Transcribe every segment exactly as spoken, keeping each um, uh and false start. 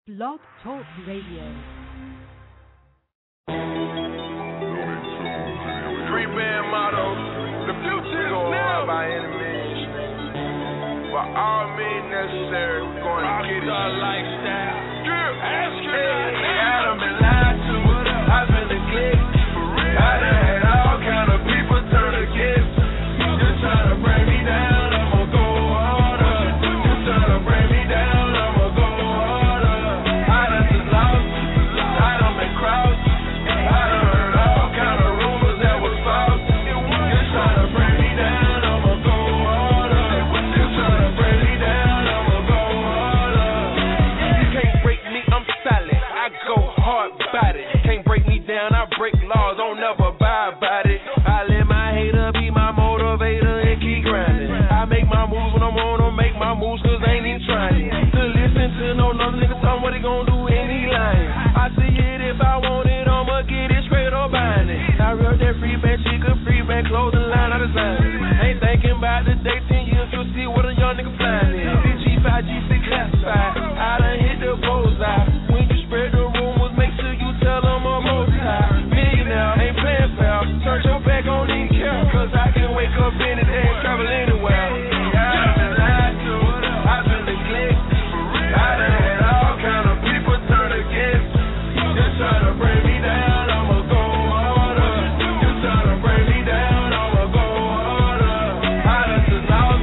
Blog Talk Radio. Three band motto. The future is now. By any means. By all means necessary, we're going to get it. Rockstar lifestyle. Ask you hey, I done been lied to. I've been neglected. I done had all kind of people turn against me. Just trying to bring me down. I'ma go harder. Just trying to bring me down. I'ma go harder. I done just lost. I done been crossed. I done heard all kind of rumors that was false. Just trying to bring me down. I'ma go harder. Just trying to bring me down. I'ma go harder. You can't break me. I'm solid. I go hard about it. Can't break me down. I break laws. Don't never abide by it. I let my hater be my motivator and keep grinding. I make my moves when I'm on them. Make my moves cause I ain't even trying to listen to no other nigga tell me what they gon' do and he lying. I see it if I want it. I'ma get it straight or buying it. I real that free band, she could free band, clothing line, I design it. Ain't thinking about the day, ten years, you'll see what a young nigga flying in. G five, G six classified. I done hit the bullseye. When you spread the rumors, make sure you tell them I'm most high. Millionaire, ain't playing foul. Turn your back on any care. Cause I can wake up any day and travel anywhere. I've been lied to. I've been neglected. I done had all kind of people turn against me. Just trying to bring me down. I'ma go harder. Just trying to bring me down. I'ma go harder. I done just lost.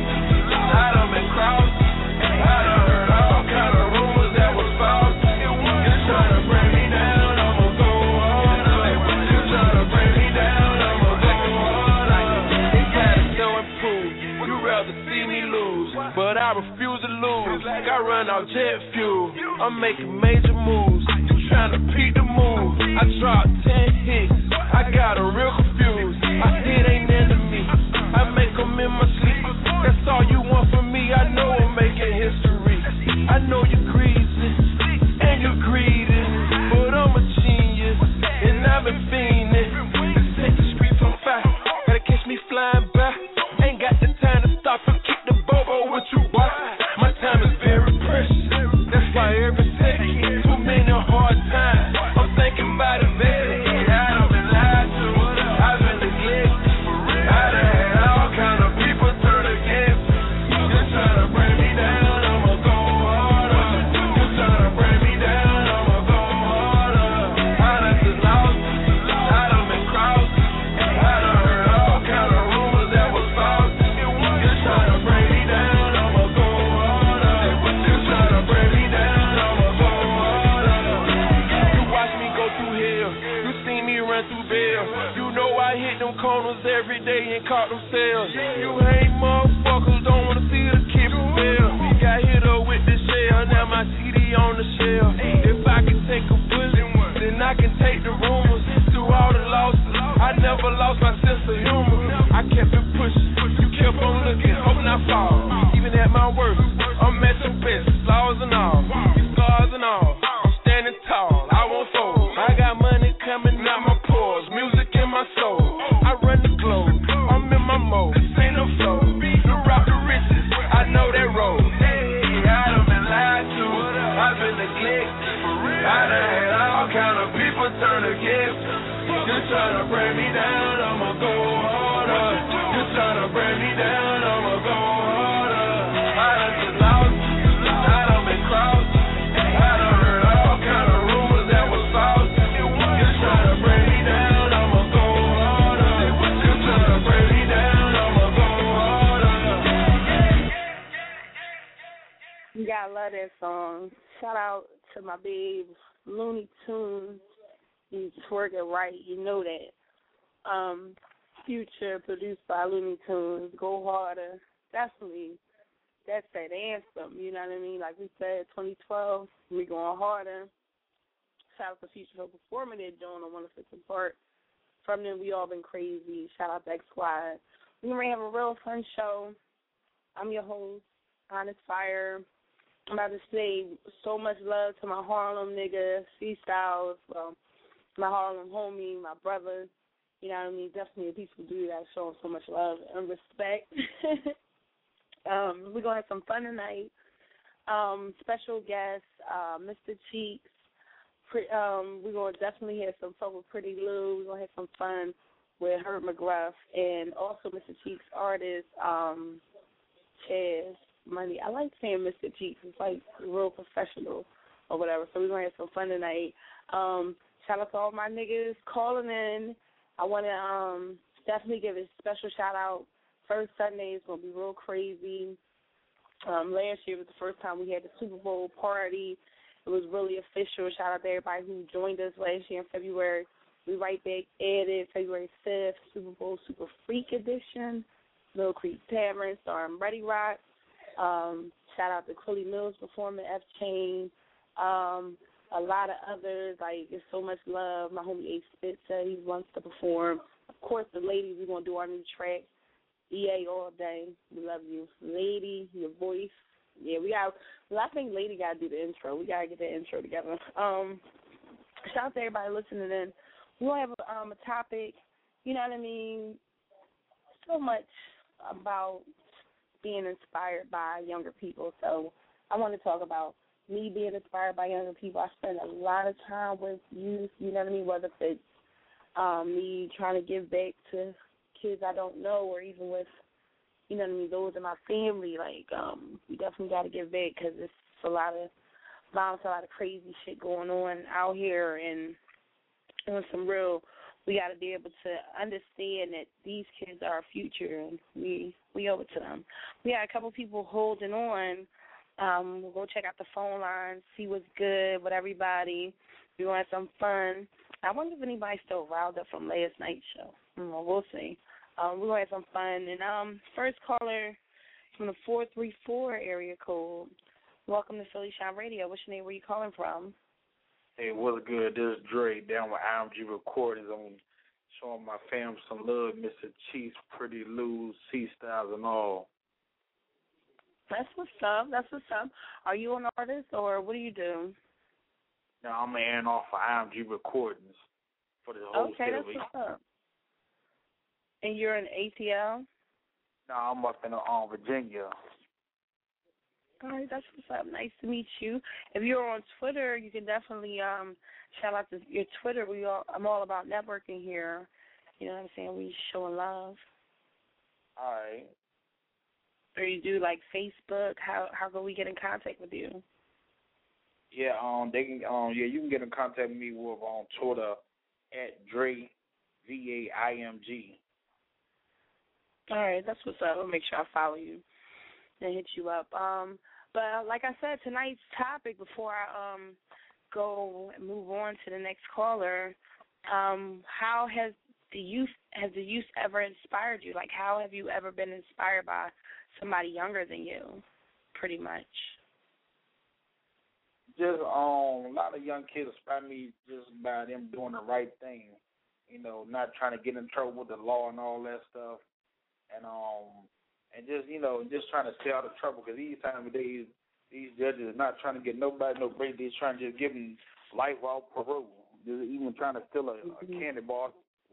I done been crossed. I done heard all kind of rumors that was false. Just trying to bring me down. I'ma go harder. Just trying to bring me down. I'ma go harder. It's time to show and prove. You rather see me lose, but I refuse to lose. I run out jet fuel. I'm making major moves. You trying to beat the move. I dropped ten hits. I got a real confused. I hit ain't into me. I make them in my sleep. That's all you want from me. I know I'm making history. I know you're greasy and you're greedy, but I'm a genius and I've been fiending. Let's take the streets on fire. Gotta catch me flying by. Ain't got the time to stop and kick the bobo with you. Why? My time is very precious. That's why every second, too many hard times. I'm thinking about it, baby. I done been lied to. I've been neglected. I done had all kind of people turn against me. Just trying to bring me down. I'ma go harder. Just trying to bring me down. I'ma go harder. I done just lost. I done been crossed. I done heard all kind of rumors that was false. Just trying to bring me down. I'ma go harder. Just trying to bring me down. I'ma go harder. You watch me go through hell. You see me run through bell. You know I hit them corners every day and caught them sales. You hate motherfuckers, don't wanna see the kid fail. Got hit up with the shell, now my C D on the shelf. If I can take a bullet, then I can take the rumors. Through all the losses, I never lost my sense of humor. I kept it pushing, you kept on looking, hoping I fall. Even at my worst, I'm at your best, flaws and all, these scars and all. I'm standing tall, I won't fold. I got money coming out my pores, music in my soul. I run the globe, I'm in my mode. This ain't no flow, the rock the riches, I know that road. Hey, I done been lied to, I've been neglected. I done had all kind of people turn against me. Just trying to bring me down, I'ma go harder. Just trying to bring me down, I'ma go harder. I done just lost, I done been crossed. I done heard all kind of rumors that was false. Just trying to bring me down, I'ma go harder. Just trying to bring me down, I'ma go harder. You gotta love that song. Shout out to my babe, Looney Tunes. He's twerking right, you know that. Um, Future, produced by Looney Tunes, Go Harder. Definitely, that's that anthem, you know what I mean? Like we said, twenty twelve, we going harder. Shout out to Future for performing it, doing a wonderful part. From them, we all been crazy. Shout out to X Squad. We gonna have a real fun show. I'm your host, Honest Fire. I'm about to say so much love to my Harlem nigga, C Styles, well, my Harlem homie, my brother. You know what I mean? Definitely a peaceful dude that show him so much love and respect. um, we're going to have some fun tonight. Um, special guest, uh, Mister Cheeks. Pre- um, we're going to definitely have some fun with Pretty Lou. We're going to have some fun with Herb McGruff. And also Mister Cheeks' artist, um, Chaz Money. I like saying Mister Cheeks. It's like real professional or whatever. So we're going to have some fun tonight. Um, shout out to all my niggas calling in. I want to um, definitely give a special shout out. First Sunday is going to be real crazy. Um, last year was the first time we had the Super Bowl party. It was really official. Shout out to everybody who joined us last year in February. We right back at it, February fifth, Super Bowl Super Freak Edition, Mill Creek Tavern starring Ready Rock. Um, shout out to Quilly Mills performing F Chain. Um, a lot of others, like it's so much love. My homie Ace Spitz said he wants to perform. Of course, the ladies, we're going to do our new track. E A all day. We love you. Lady, your voice. Yeah, we got, well, I think Lady got to do the intro. We got to get the intro together. Um, shout out to everybody listening in. We'll have a, um, a topic, you know what I mean, so much about being inspired by younger people. So I want to talk about me being inspired by younger people. I spend a lot of time with youth, you know what I mean, whether it's um, me trying to give back to kids I don't know, or even with, you know what I mean, those in my family. Like, um, we definitely got to give back because it's a lot of violence, a lot of crazy shit going on out here, and on some real, we got to be able to understand that these kids are our future, and we we owe it to them. We got a couple people holding on. Um, we'll go check out the phone lines, see what's good with everybody. We're going to have some fun. I wonder if anybody's still riled up from last night's show. Mm, we'll see. Um, we're going to have some fun. And um, first caller from the four three four area code. Welcome to Philly Shine Radio. What's your name? Where you calling from? Hey, what's good? This is Dre down with I M G Recordings. I'm showing my fam some love, Mister Cheeks, Pretty Lou, C-Styles, and all. That's what's up. That's what's up. Are you an artist, or what do you do? Now, I'm an off for I M G Recordings for the whole Okay, that's week. what's up. And you're in A T L? No, I'm up in um, Virginia. All right, that's what's up. Nice to meet you. If you're on Twitter, you can definitely um, shout out to your Twitter. We all, I'm all about networking here. You know what I'm saying? We showing love. All right. Or you do like Facebook. How how can we get in contact with you? Yeah, um, they can um, yeah, you can get in contact with me with on Twitter at Dre V A I M G. All right, that's what's up. I'll make sure I follow you and hit you up. Um, but like I said, tonight's topic, before I um go and move on to the next caller, um, how has the youth has the youth ever inspired you? Like, how have you ever been inspired by somebody younger than you? Pretty much. Just um, a lot of young kids inspire me just by them doing the right thing. You know, not trying to get in trouble with the law and all that stuff. And um, and just, you know, just trying to stay out of trouble, because these time of days, these judges are not trying to get nobody no break. They're trying to just give them life without parole. They're even trying to steal a, a candy bar.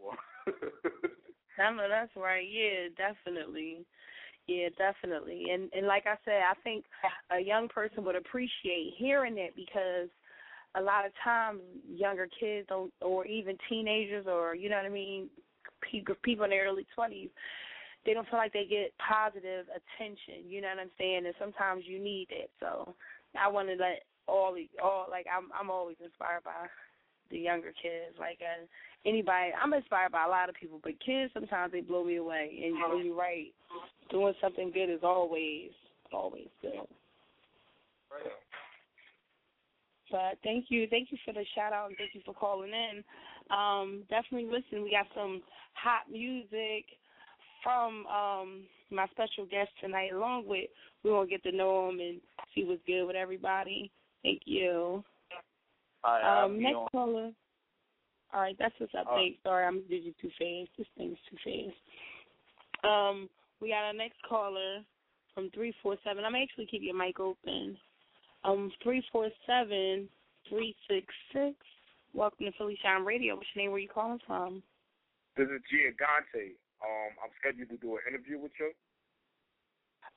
I know that's right. Yeah, definitely. Yeah, definitely. And and like I said, I think a young person would appreciate hearing it, because a lot of times younger kids don't, or even teenagers, or, you know what I mean, people, people in their early twenties, they don't feel like they get positive attention, you know what I'm saying? And sometimes you need it. So I want to let all, all like, I'm I'm always inspired by the younger kids. Like, uh, anybody, I'm inspired by a lot of people, but kids, sometimes they blow me away. And you're, you're right. Doing something good is always, always good. Right. But thank you. Thank you for the shout-out, and thank you for calling in. Um, definitely listen. We got some hot music from um, my special guest tonight, along with, we're going to get to know him and see what's good with everybody. Thank you. Right, um, next on. caller. All right, that's what's up. Uh, Thanks. Sorry, I'm busy too fast. This thing's too fast. Um, we got our next caller from three four seven. I'm actually keep your mic open. Um, three four seven, three six six. Welcome to Philly Shine Radio. What's your name? Where you calling from? This is Giagante. Um, I'm scheduled to do an interview with you.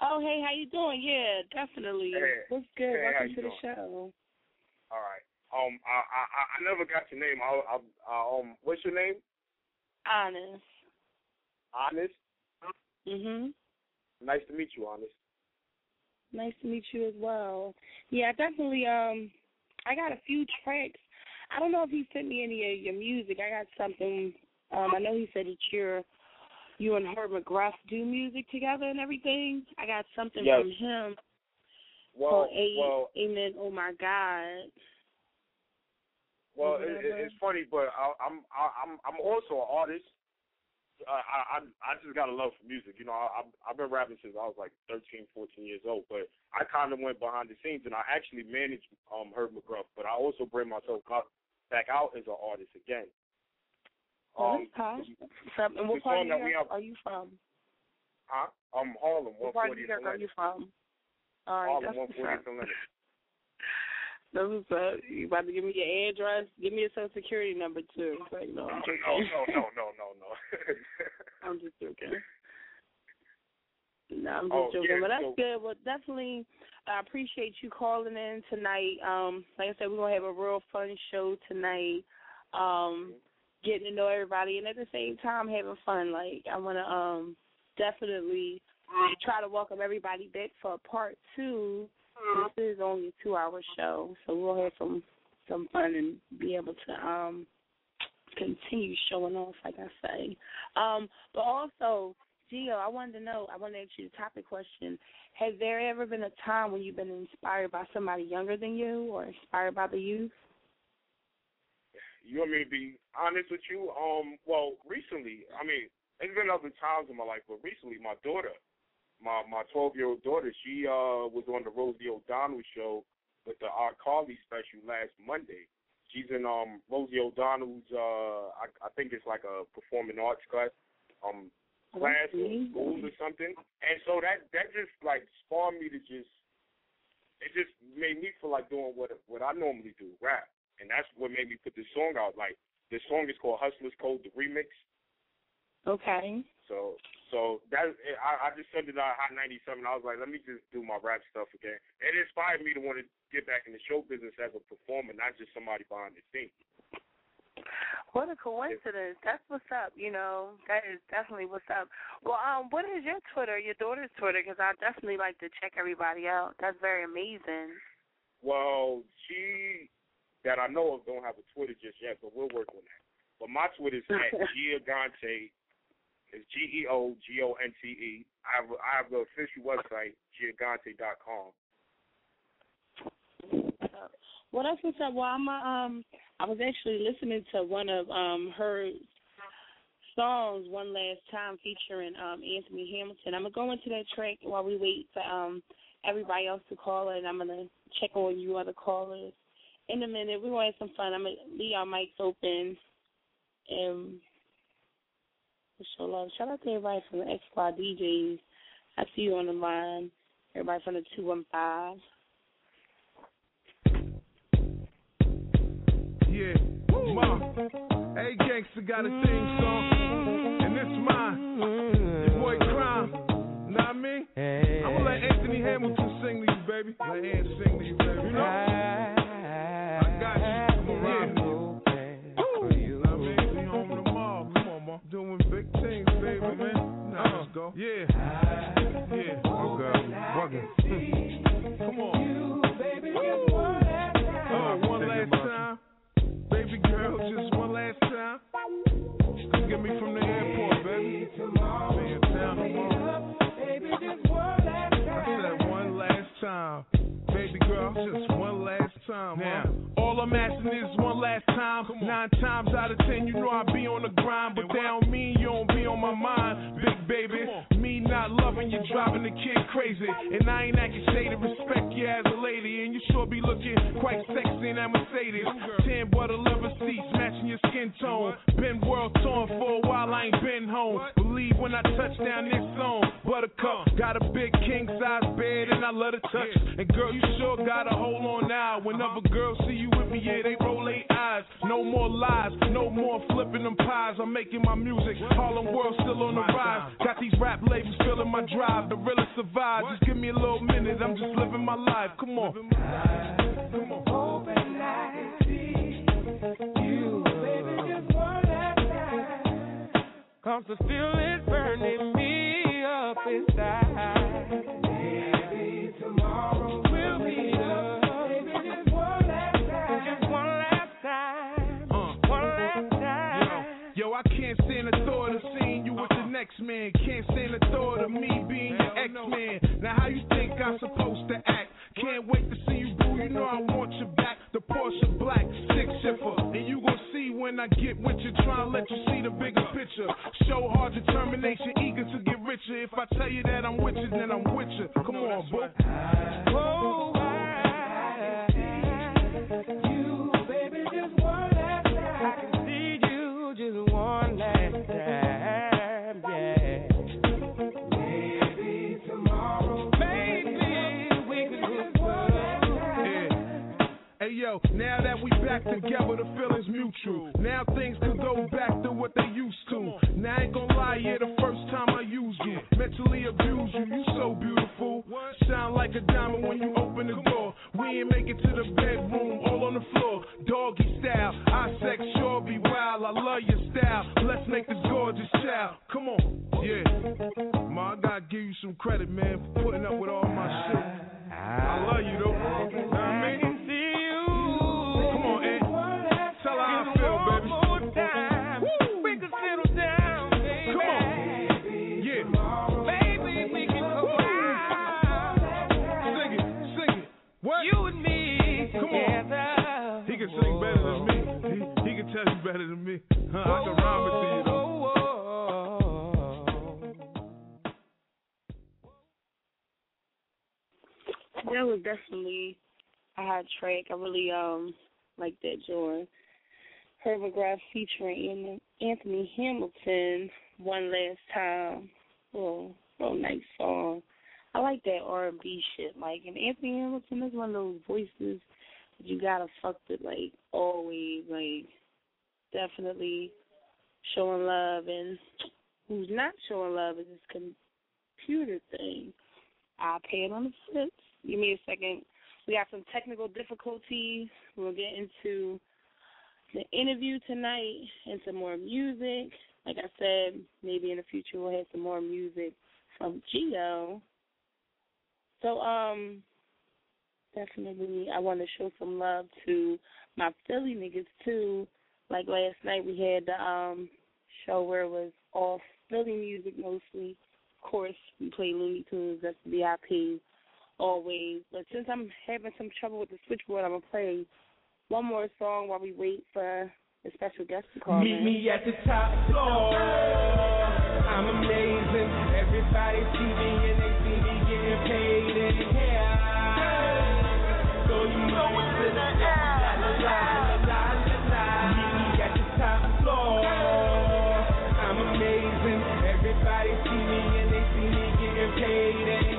Oh, hey, how you doing? Yeah, definitely. Hey, What's good? hey, Welcome you to the doing? show. All right. Um, I I I never got your name. I, I, I um, what's your name? Honest. Honest. Mhm. Nice to meet you, Honest. Nice to meet you as well. Yeah, definitely. Um, I got a few tracks. I don't know if he sent me any of your music. I got something. Um, I know he said that you're you and Herb McGruff do music together and everything. I got something Yes. from him. Well, called a- well, Amen. Oh my God. well. It, it, it's funny, but I, I'm I, I'm I'm also an artist. Uh, I, I I just got a love for music. You know, I, I've I've been rapping since I was like thirteen, fourteen years old. But I kind of went behind the scenes, and I actually managed um Herb McGruff. But I also bring myself up, back out as an artist again. Oh, Um, that's From, and what the part song of that New we York have, are you from? huh? Um, Harlem, What one part of New fortieth York are you from? All right, Harlem, that's one what's fortieth up. and Leonard. That's what's up. You about to give me your address? Give me your social security number too. It's like, no, I'm joking. No, no, no, no, no, no. I'm just joking. No, I'm just Oh, joking. yeah, but that's so- good. Well, definitely, I appreciate you calling in tonight. Um, like I said, we're gonna have a real fun show tonight. Um, getting to know everybody, and at the same time having fun. Like I wanna um definitely try to welcome everybody back for part two. This is only a two-hour show, so we'll have some some fun and be able to um continue showing off, like I say. Um, but also, Gio, I wanted to know, I wanted to ask you the topic question. Has there ever been a time when you've been inspired by somebody younger than you or inspired by the youth? You want me to be honest with you? Um, well, recently, I mean, there's been other times in my life, but recently, my daughter, my my twelve-year-old daughter, she uh was on the Rosie O'Donnell show with the R. Carly special last Monday. She's in um Rosie O'Donnell's uh I, I think it's like a performing arts class um class or school or something. And so that that just like spawned me to just it just made me feel like doing what what I normally do, rap. And that's what made me put this song out. Like this song is called Hustler's Code, the remix. Okay. So so that I, I just sent it out Hot ninety-seven. I was like, let me just do my rap stuff again. It inspired me to want to get back in the show business as a performer, not just somebody behind the scenes. What a coincidence. That's what's up, you know. That is definitely what's up. Well, um, what is your Twitter, your daughter's Twitter? Because I definitely like to check everybody out. That's very amazing. Well, she, that I know of, don't have a Twitter just yet, but we'll work on that. But my Twitter is at Giogante. It's G E O G O N T E. I have, I have the official website, giogante dot com. Well, that's what's up. Well, I'm a, um, I was actually listening to one of um her songs one last time featuring um Anthony Hamilton. I'm gonna go into that track while we wait for um everybody else to call, and I'm gonna check on you other callers in a minute. We're gonna have some fun. I'm gonna leave our mics open and show love. Shout out to everybody from the X Squad D Js. I see you on the line. Everybody from the two one five. Yeah, Ma. Hey, Gangsta got a theme song, and this mine. Your boy Crime. Know what I mean? I'm gonna let Anthony Hamilton sing to you, baby. Let Ant sing to you, baby. You know? I got you. Come on, ride with you. Know what I mean? We home to the mall. Come on, Ma. Doing big things, baby, man. Now let's go. Yeah. Yeah. Okay. Bugging. Come on. Oh, one last time. Baby girl, just one last time. Come get me from the airport, baby. Be in town tomorrow. Baby, just one last time. I said one last time. Baby girl, just one last time. Now, all I'm asking is one last time. Nine times out of ten, you know I be on the grind, but that don't mean you don't be on my mind, big baby. Me not loving you, driving the kid crazy, and I ain't acting shady. Respect you as a lady, and you sure be looking quite sexy in that Mercedes. Tan butter leather seats, matching your skin tone. Been world torn for a while, I ain't been home. Believe when I touch down this zone. Buttercup, got a big king size bed, and I love to touch. And girl, you sure got a hold on now. Whenever girls see you with me, yeah, they roll their eyes. No more lies, no more flipping them pies. I'm making my music, Harlem World still on the rise. Got these rap labels filling my drive. thrive, the realest survive. Just give me a little minute, I'm just living my life. Come on. Come on. Hoping I can see you, baby, just one last time. Cause the feeling's burning me up inside. Maybe tomorrow will be the baby, just one last time. Just one last time. Uh. One last time. Yo, yo, I can't stand the thought of seeing you with the next man. Can't stand the thought of me being your ex-man. Now how you think I'm supposed to act? Can't wait to see you, boo. You know I want you back. The Porsche black, six shifter. And you gon' see when I get with you. Try to let you see the bigger picture. Show hard determination, eager to get richer. If I tell you that I'm with you, then I'm with you. Come on, boo. Oh, I see you, baby, just one last time. I can see you just one last time, yeah. Maybe tomorrow, maybe we could just one last time. Yeah. Hey yo, now that we back together, the feeling's mutual. Now things could go back to what they used to. Now I ain't gon' lie, yeah, the first time I used you, mentally abused you, you so beautiful. Sound like a diamond when you open the door. We ain't make it to the bedroom, all on the floor. Doggy style, I sex sure be wild. I love your style, let's make this gorgeous child. Come on, yeah. Ma, I gotta give you some credit, man, for putting up with all my shit. I love you though, you know what I mean? Come on, Ed. Tell her how I feel, baby. More time. We can settle down, baby. Come on. Yeah. Baby, we can go out. Sing it, sing it. What? You and me. Come on. He can sing better than me. He, he can tell you better than me. Huh, I can rhyme it to you, though. That was definitely a hot track. I really um like that joint. Herb McGrath featuring Anthony Hamilton, One Last Time. Real, real nice song. I like that R and B shit. Like, and Anthony Hamilton is one of those voices that you gotta fuck with, like, always. Like, definitely showing love. And who's not showing love is this computer thing. I'll pay it on the flips. Give me a second. We got some technical difficulties. We'll get into the interview tonight and some more music. Like I said, maybe in the future we'll have some more music from Gio. So, um, definitely I want to show some love to my Philly niggas, too. Like last night we had the um, show where it was all Philly music mostly. Of course, we play Looney Tunes, that's the V I P. Always. But since I'm having some trouble with the switchboard, I'm going to play one more song while we wait for the special guest to call. Meet me at the top floor. I'm amazing. Everybody see me and they see me getting paid in here. So you know it's in the air. La la la la la la. Meet me at the top floor. I'm amazing. Everybody see me and they see me getting paid in here.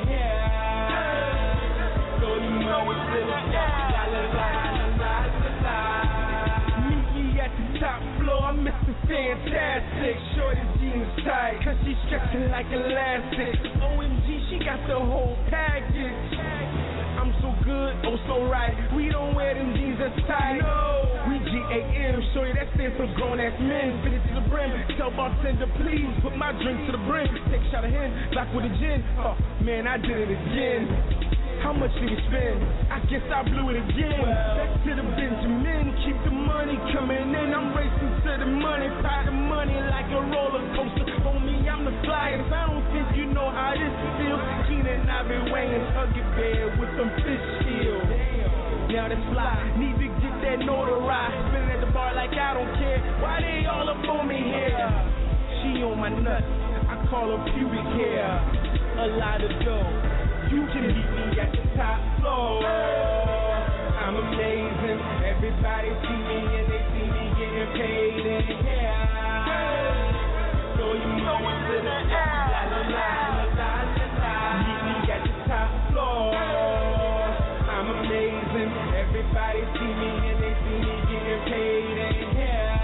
Mister Fantastic, shorty jeans tight, cause she stretching like elastic. O M G, she got the whole package. I'm so good, oh so right. We don't wear them jeans as tight. No, we G A M, shorty that stands for grown ass men. Fit it to the brim, tell bartender please put my drink to the brim. Take a shot of him, lock with a gin. Oh man, I did it again. How much did we spend? I guess I blew it again. Back to the Benjamin, keep the money coming in. I'm racing to the money, pile the money like a roller coaster. Homie, I'm the flyest. I don't think you know how this feels. Keenan, I've been weighing Huggy Bear with some fish skills. Now that's fly, need to get that notarized. Spinning at the bar like I don't care. Why they all up on me here? She on my nuts, I call her pubic hair. A lot of dough. You can meet me at the top floor. I'm amazing. Everybody see me and they see me getting paid in here. So you know it's in the air. La la la la la la. Meet me at the top floor. I'm amazing. Everybody see me and they see me getting paid in here.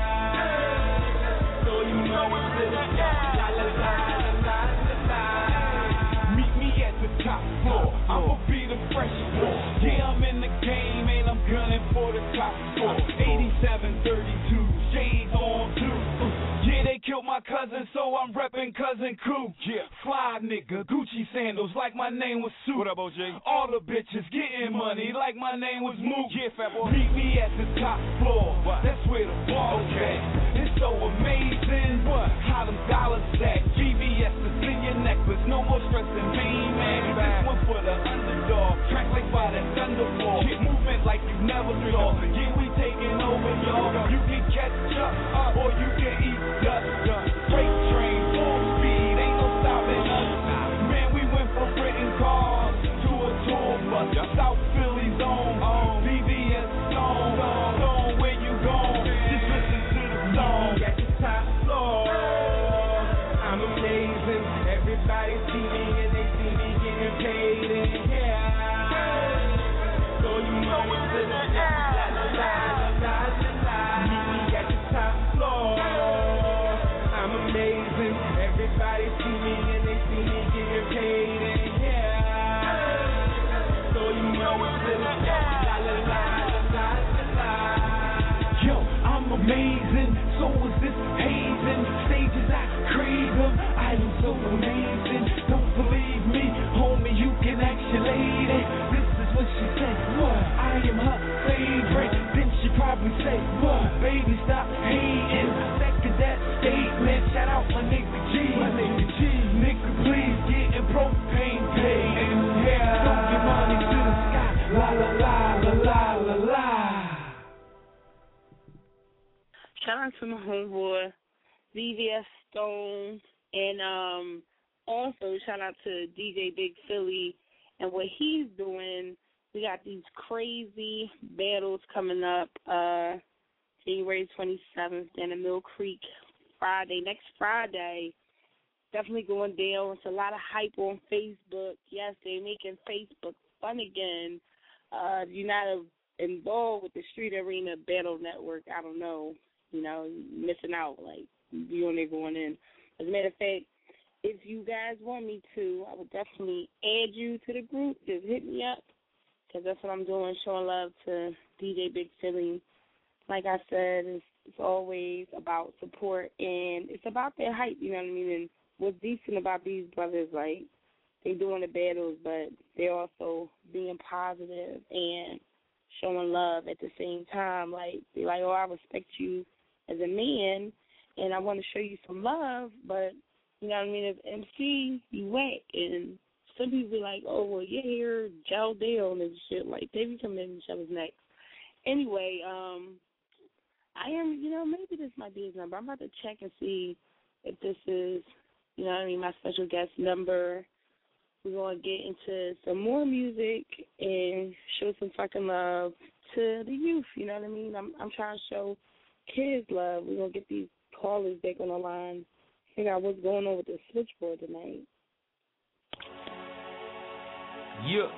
So you know it's in the air. La la la la la la. cousin, so I'm reppin' cousin Crew. Yeah, fly nigga, Gucci sandals like my name was Sue. What up, O J? All the bitches getting money like my name was Mook. Yeah, fat boy. Meet me at the top floor. What? That's where the ball's okay. at. It's so amazing. What? How them dollars stack. G V S is in your necklace. No more stressing main man. This one for the underdog. Track like by that thunderfall. Get moving like you never saw. Yeah, we taking over, y'all. You can catch up, or you can eat dust. Freight train, full speed, ain't no stopping us. Man, we went from Britain cars to a tour bus. South Philly zone, B V S zone, zone where you gone. Just listen to the song. At the top floor, I'm amazing. Everybody see me and they see me getting paid. And yeah, so you know it's in the air. La la la la la la. Meet me at the top floor. I'm amazing. Everybody see me and they see me getting paid. And yeah, so you know it's in the air. La la la la la la. Yo, I'm amazing. So is this hazing. Stages I crave them. I am so amazing. Don't believe me, homie, you can ask your lady. This is what she said. What? I am her favorite. Then she probably say, what? Baby, stop hating. Second that statement. Shout out my nigga G. My nigga G. Nigga, please getting propane paid. And yeah, don't get money to the sky. La la la la la la la. Shout out to my homeboy, V V S Stone, and um, also shout out to D J Big Philly and what he's doing. We got these crazy battles coming up uh, January twenty-seventh in the Mill Creek Friday, next Friday. Definitely going down. It's a lot of hype on Facebook. Yes, they're making Facebook fun again. Uh, if you're not involved with the Street Arena Battle Network, I don't know. You know, missing out. Like, you on there going in. As a matter of fact, if you guys want me to, I would definitely add you to the group. Just hit me up, because that's what I'm doing, showing love to D J Big Philly. Like I said, it's, it's always about support, and it's about their hype, you know what I mean? And what's decent about these brothers, like, they doing the battles, but they're also being positive and showing love at the same time. Like, they're like, oh, I respect you as a man, and I want to show you some love, but, you know what I mean, as M C, you whack, and some people be like, oh, well, your hair gel down and shit, like, they be coming in each other's necks. Anyway, um, I am, you know, maybe this might be his number. I'm about to check and see if this is, you know what I mean, my special guest number. We're going to get into some more music and show some fucking love to the youth, you know what I mean? I'm I'm trying to show kids love. We're going to get these callers back on the line, figure out what's going on with the switchboard tonight. Yeah.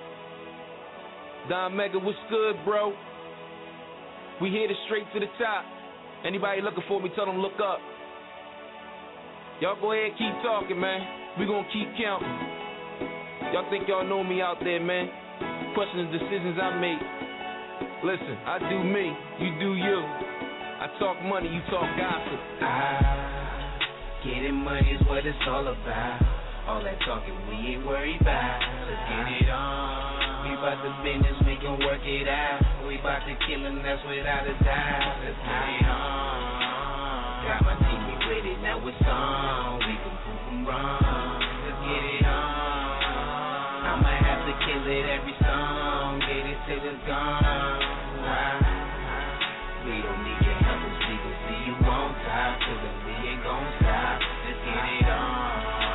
Don Mega, what's good, bro? We headed straight to the top. Anybody looking for me, tell them look up. Y'all go ahead, keep talking, man. We gonna keep counting. Y'all think y'all know me out there, man. Question the decisions I make. Listen, I do me, you do you. I talk money, you talk gossip. Ah, getting money is what it's all about. All that talking we ain't worried about. Let's get it on. We bout the business, we can work it out. We bout the killing, that's without a doubt. Let's get it on. Got my team with it, now it's on. We can prove them wrong. Let's get it on. I'ma have to kill it every song. Get it till it's gone. Wow. We don't need your help, we gon' see you on top. Cause we ain't gon' stop. Let's get it on.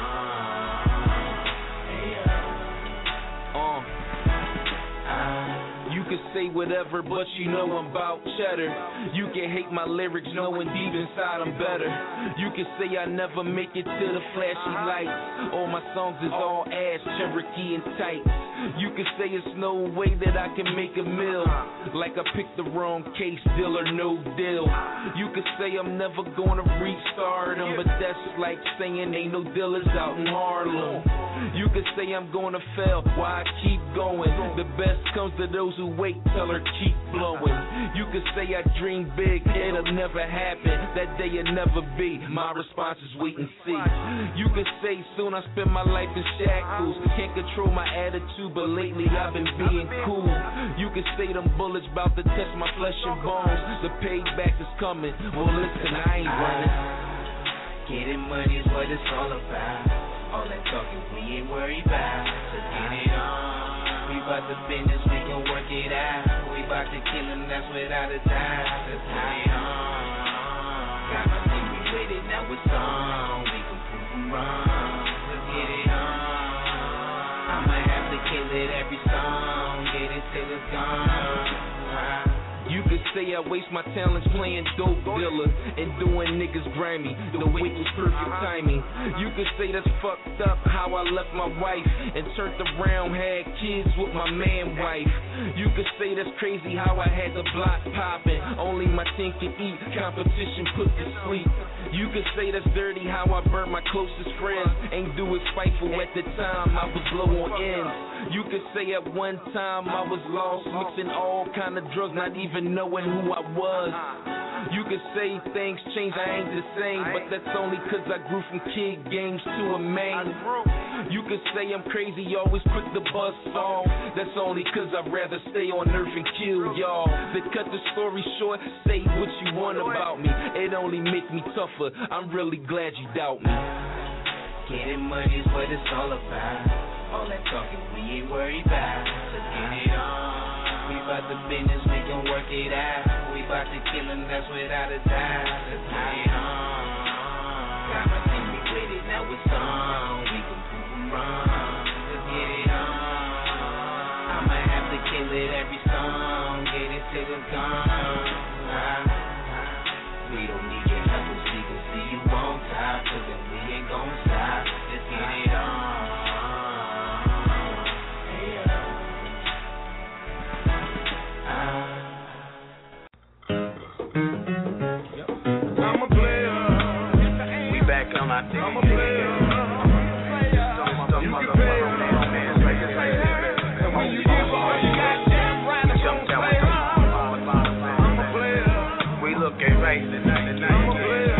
You can say whatever, but you know I'm about cheddar. You can hate my lyrics, knowing deep inside I'm better. You can say I never make it to the flashy lights. All my songs is all ass, Cherokee and tight. You can say it's no way that I can make a meal, like I picked the wrong case, deal or no deal. You can say I'm never gonna reach stardom, but that's like saying ain't no dealers out in Harlem. You can say I'm gonna fail, why I keep going. The best comes to those who wait, tell her keep flowing. You could say I dream big, it'll never happen. That day will never be. My response is wait and see. You could say soon I spend my life in shackles. Can't control my attitude, but lately I've been being cool. You could say them bullets about to test my flesh and bones. The payback is coming. Well, listen, I ain't running. Getting money is what it's all about. All that talking we ain't worried about. Let's get it on. We bout the business, we gon' work it out. We bout to kill him, that's without a doubt. Let's get it on. Got my team, we with it, now it's on. We can prove them wrong. Let's get it on. I'ma have to kill it every song. Get it till it's gone. You could say I waste my talents playing dope dealer and doing niggas grimy. The wait was perfect timing. You could say that's fucked up how I left my wife and turned around, had kids with my man wife. You could say that's crazy how I had the block popping. Only my team can eat, competition put to sleep. You could say that's dirty how I burnt my closest friends. Ain't do it spiteful at the time, I was low on ends. You could say at one time I was lost, mixing all kind of drugs, not even knowing who I was. You could say things change, I ain't the same, but that's only cause I grew from kid games to a man. You could say I'm crazy, always quick to bust off. That's only cause I'd rather stay on earth and kill y'all. To cut the story short, say what you want about me. It only makes me tougher, I'm really glad you doubt me. Getting money is what it's all about. All that talking we ain't worried about. Let's get it on. We bout the business, we gon' work it out. We bout to kill him, that's without a doubt. Let's get it on. Got my team, we with it, now it's on. We can prove them wrong. Let's get it on. I'ma have to kill it every song. Get it till it's gone. We don't need your help, we gon' see you on top. Cause then we ain't gon' stop. Let's get it on. I'm a player. We back on our team. I'm a player. You can pay him. And when you give all you got, damn right, I'm gonna play. I'm a player. We looking right tonight. I'm a player.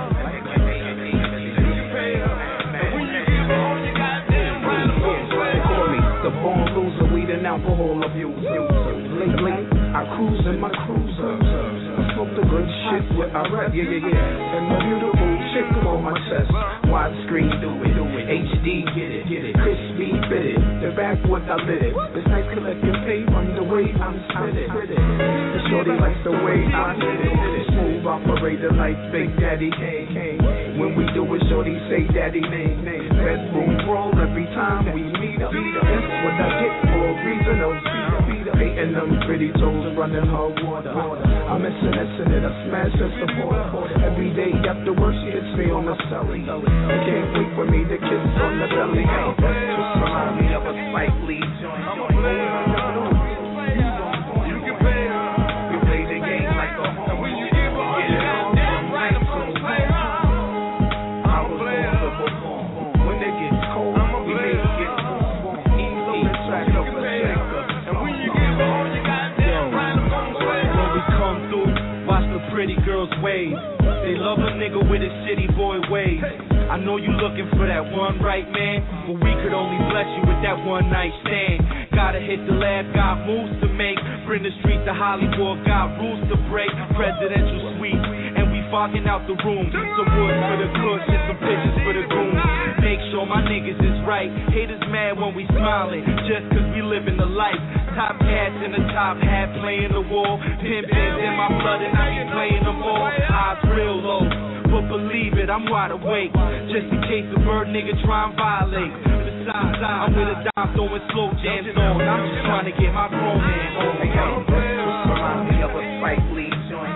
You can pay him. And when you give all you got, damn right, I'm gonna play. Call me the born loser, weed and alcohol abuser. Lately, I cruise in my cruiser. Smoke the good shit with I rap, yeah, yeah, yeah. And the beautiful chick on my chest. Widescreen, do it, do it. H D, get it, get it. Crispy, fit it. The backwood, I lit it. It's nice collecting pay from the way I'm spit it. The shorty likes the way I did it. Smooth operator like Big Daddy Kane. When we do it, shorty say daddy name. Bedroom roll every time we meet up. That's what I get for a reason of painting them pretty toes, running her water. I'm missing it, I smash her support. Every day after work, she hits me on the celly. I can't wait for me to kiss on the belly. Just remind me of a Spike Lee joint. I'm a player. You can pay her. We play the game like a home. And when you give all you got, damn right, I'm gonna play. I was born to perform. When it gets cold, we make it warm. Eat the track up the shaker. And when you give all you got, damn right, I'm gonna play. When we come through, watch the pretty girls wave. They love a nigga with his city boy ways. I know you looking for that one right man, but we could only bless you with that one night stand. Gotta hit the lab, got moves to make. Bring the street to Hollywood, got rules to break. Presidential suites, and we fogging out the room. Some wood for the kush and some pictures for the goons. Make sure my niggas is right. Haters mad when we smiling, just cause we living the life. Top cats in the top hat, playing the wall. Pimpins in my blood and I be playing them all. Eyes real low, but believe it, I'm wide awake. Just in case the bird nigga try and violate. Besides, I'm with a dime throwing slow jams on. I'm just trying to get my grown man on. Hey, yo, just remind me of a Spike Lee joint.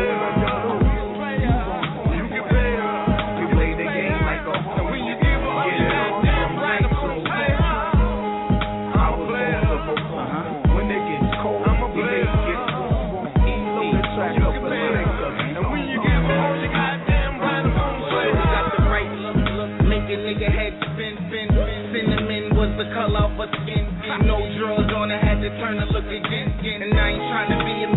You can pay her. We play the game like a home. And when you give all you got, damn right, I'm gonna play. I was born to perform. When it gets cold, we make it warm. Eat the track up the shaker. And when you give all you got, damn right, I'm gonna play. Got the right look, look, make a nigga head spin, spin, spin. Cinnamon was the color of her skin. No drawers on, I had to turn to look again, again. And I ain't trying to be a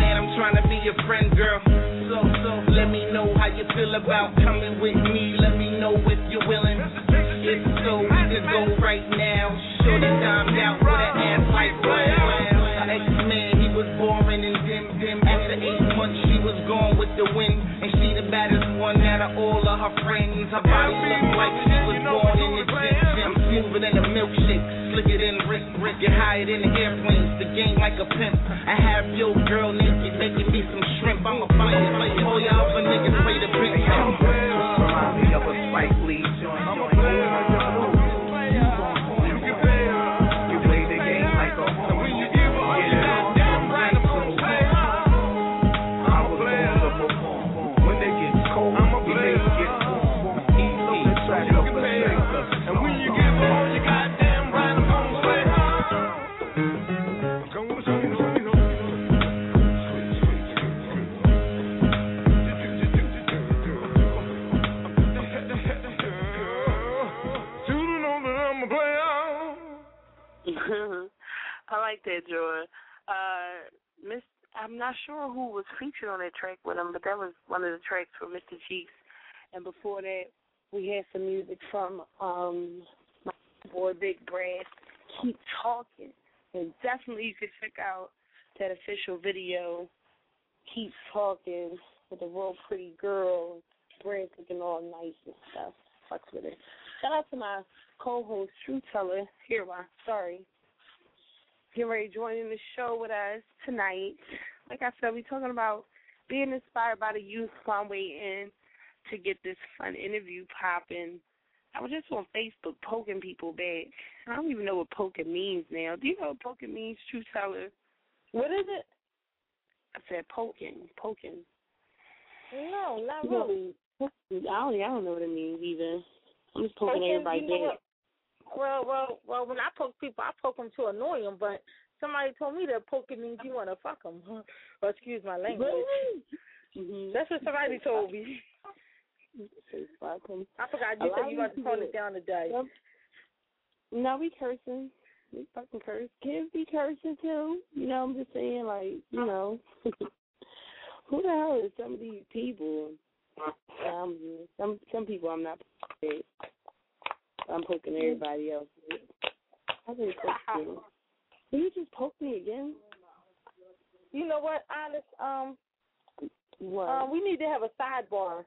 you feel about coming with me? Let me know if you're willing. If so, we can go right now. Shorty timed out with an ass like brown. Her ex-man, he was boring and dim dim. After eight months, she was gone with the wind. And she the baddest one out of all of her friends. Her body looked like she was born in the gym. Smoother than a milkshake, slicker than Rick Rick. Get higher than the airplanes, the game like a pimp. I have your girl naked, making me some shrimp. I'm a fire, like all y'all other niggas play the big song. Remind me of a Spike Lee joint. I'm a player. You play the game like a home. Get it on from night to morning. I was born to perform. When they get cold, we make it get warm. Eat, eat, try to protect us. And when you get home, you goddamn right, I'm gonna play hard. Come on, show me, show me, show me. I like that, Joy. Uh, Miss, I'm not sure who was featured on that track with him, but that was one of the tracks for Mister Cheeks. And before that, we had some music from um, my boy Big Brad, Keep Talking. And definitely you could check out that official video, Keep Talking, with a real pretty girl, Brad looking all nice and stuff. Fucks with it. Shout out to my co-host, True Teller. Here, why? Sorry. Get ready to join in the show with us tonight. Like I said, we're talking about being inspired by the youth while I'm waiting to get this fun interview popping. I was just on Facebook poking people back. I don't even know what poking means now. Do you know what poking means, True Teller? What is it? I said poking, poking. No, not really. I don't, I don't know what it means either. I'm just poking, poking everybody back. Well, well, well. When I poke people, I poke them to annoy them. But somebody told me that poking means you want to fuck them. Or excuse my language. Mm-hmm. That's what somebody told me. I forgot you said you got to tone it down today. Yep. No, we cursing. We fucking curse. Kids be cursing too. You know, I'm just saying, like, you know, who the hell is some of these people? Um, some some people I'm not. I'm poking everybody else. I think that's good. Will you just poke me again? You know what, Honest? Um, what? Uh, we need to have a sidebar.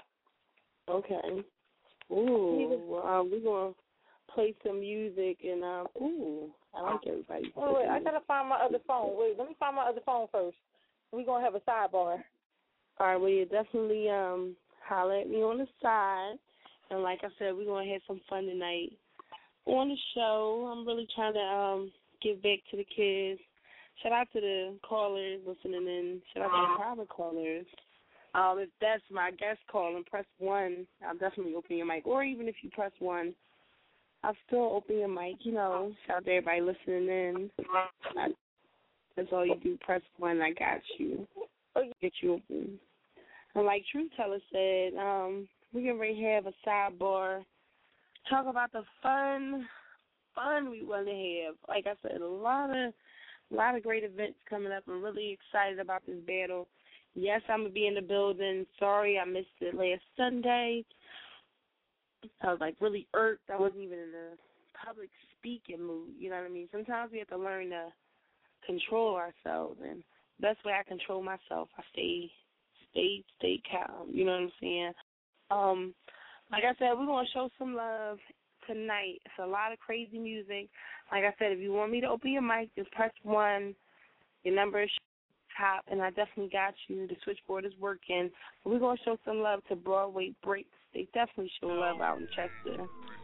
Okay. Ooh. Well, um, we're going to play some music and, um, ooh, I like everybody. Wait, wait, I got to find my other phone. Wait, let me find my other phone first. We're going to have a sidebar. All right, well, you definitely um, holler at me on the side. And like I said, we're going to have some fun tonight on the show. I'm really trying to um, give back to the kids. Shout out to the callers listening in. Shout out to the private callers. Um, if that's my guest call and press one, I'll definitely open your mic. Or even if you press one, I'll still open your mic. You know, shout out to everybody listening in. I, that's all you do. Press one, I got you. Get you open. And like True Teller said, um, we're getting ready to have a sidebar. Talk about the fun, fun we want to have. Like I said, a lot of, a lot of great events coming up. I'm really excited about this battle. Yes, I'm going to be in the building. Sorry I missed it last Sunday. I was, like, really irked. I wasn't even in the public speaking mood. You know what I mean? Sometimes we have to learn to control ourselves. And the best way I control myself, I stay, stay, stay calm. You know what I'm saying? Um, like I said, we're going to show some love tonight. It's a lot of crazy music. Like I said, if you want me to open your mic, just press one. Your number is top, and I definitely got you. The switchboard is working. We're going to show some love to Broadway Breaks. They definitely show love out in Chester.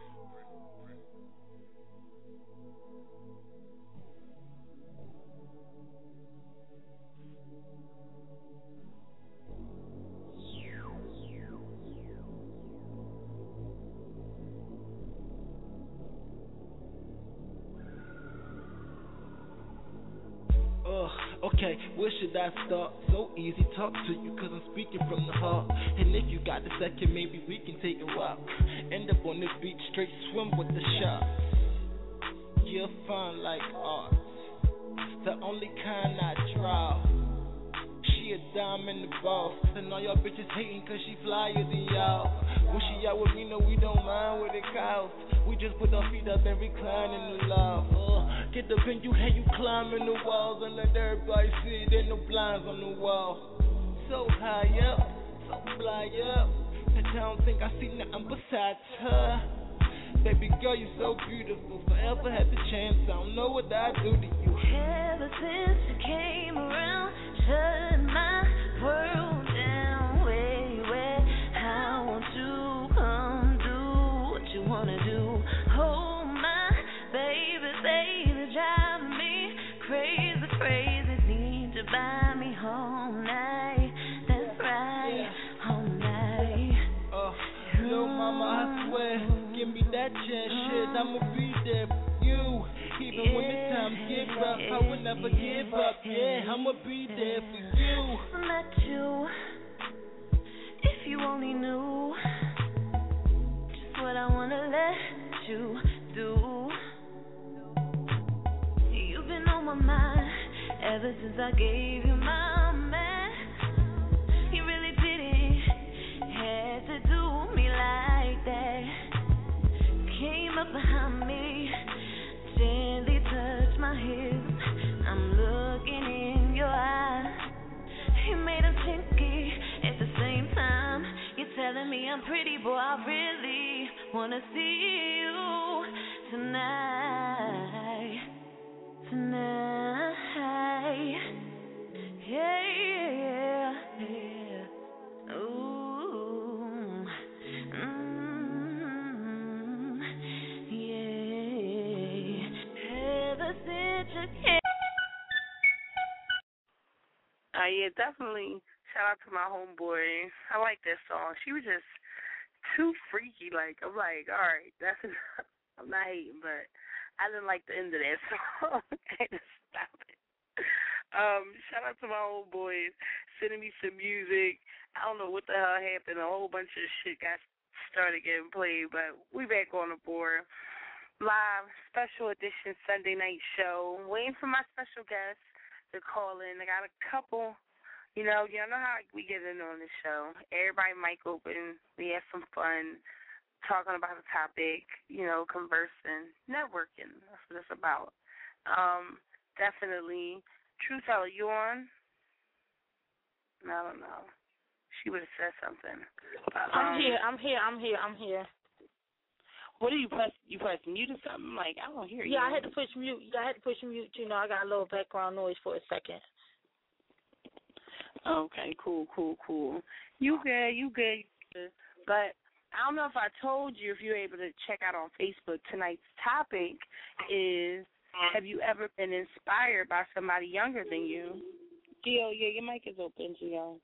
Okay, where should I start? So easy, talk to you cause I'm speaking from the heart. And if you got a second, maybe we can take a walk. End up on the beach, straight swim with the sharks. You're fine like art, the only kind I draw. she a dime in the boss. And all y'all bitches hating cause she flyer than y'all. When she out with me, no, we don't mind what it costs. We just put our feet up and recline in the loft. Uh, get the pin, you head, you climbing the walls and let everybody see there no blinds on the wall. So high up, so fly up, that I don't think I see nothing besides her. Baby girl, you so beautiful. Forever had the chance, I don't know what I'd do to you. Ever since you came around, shut my world down. Where you at? I want to come do what you wanna do. Oh my baby, baby, driving me crazy, crazy. Need to buy me all night. That's right, all night. Uh, little mama, I swear. Give me that chance, shit, I'ma be there for you. Even yeah, when the times get rough, I will never give up. Yeah, I'ma be there for you. Not you, if you only knew just what I wanna let you do. You've been on my mind ever since I gave you my man. You really didn't have to do me like that. Came up behind me, gently touched my hips. I'm looking in your eyes. You made them tinky at the same time. You're telling me I'm pretty, boy. I really wanna see you tonight, tonight. Yeah, yeah, yeah. Ooh. Uh, yeah, definitely. Shout out to my homeboy. I like that song. She was just too freaky. Like, I'm like, all right, that's enough. I'm not hating, but I didn't like the end of that song. I had to stop it. Um, shout out to my homeboys sending me some music. I don't know what the hell happened. A whole bunch of shit got started getting played, but we back on the board. Live special edition Sunday night show. Waiting for my special guest to call in. I got a couple, you know, you know how we get in on the show. Everybody mic open. We have some fun talking about the topic, you know, conversing, networking. That's what it's about. Um, definitely. True Teller, you on? I don't know. She would have said something. But, um, I'm here. I'm here. I'm here. I'm here. What do you press? You press mute or something? Like, I don't hear you. Yeah, I had to push mute. Yeah, I had to push mute. You know, I got a little background noise for a second. Okay, cool, cool, cool. You good? You good? But I don't know if I told you, if you're able to check out on Facebook, tonight's topic is, have you ever been inspired by somebody younger than you? Gio, yeah, your mic is open, Gio.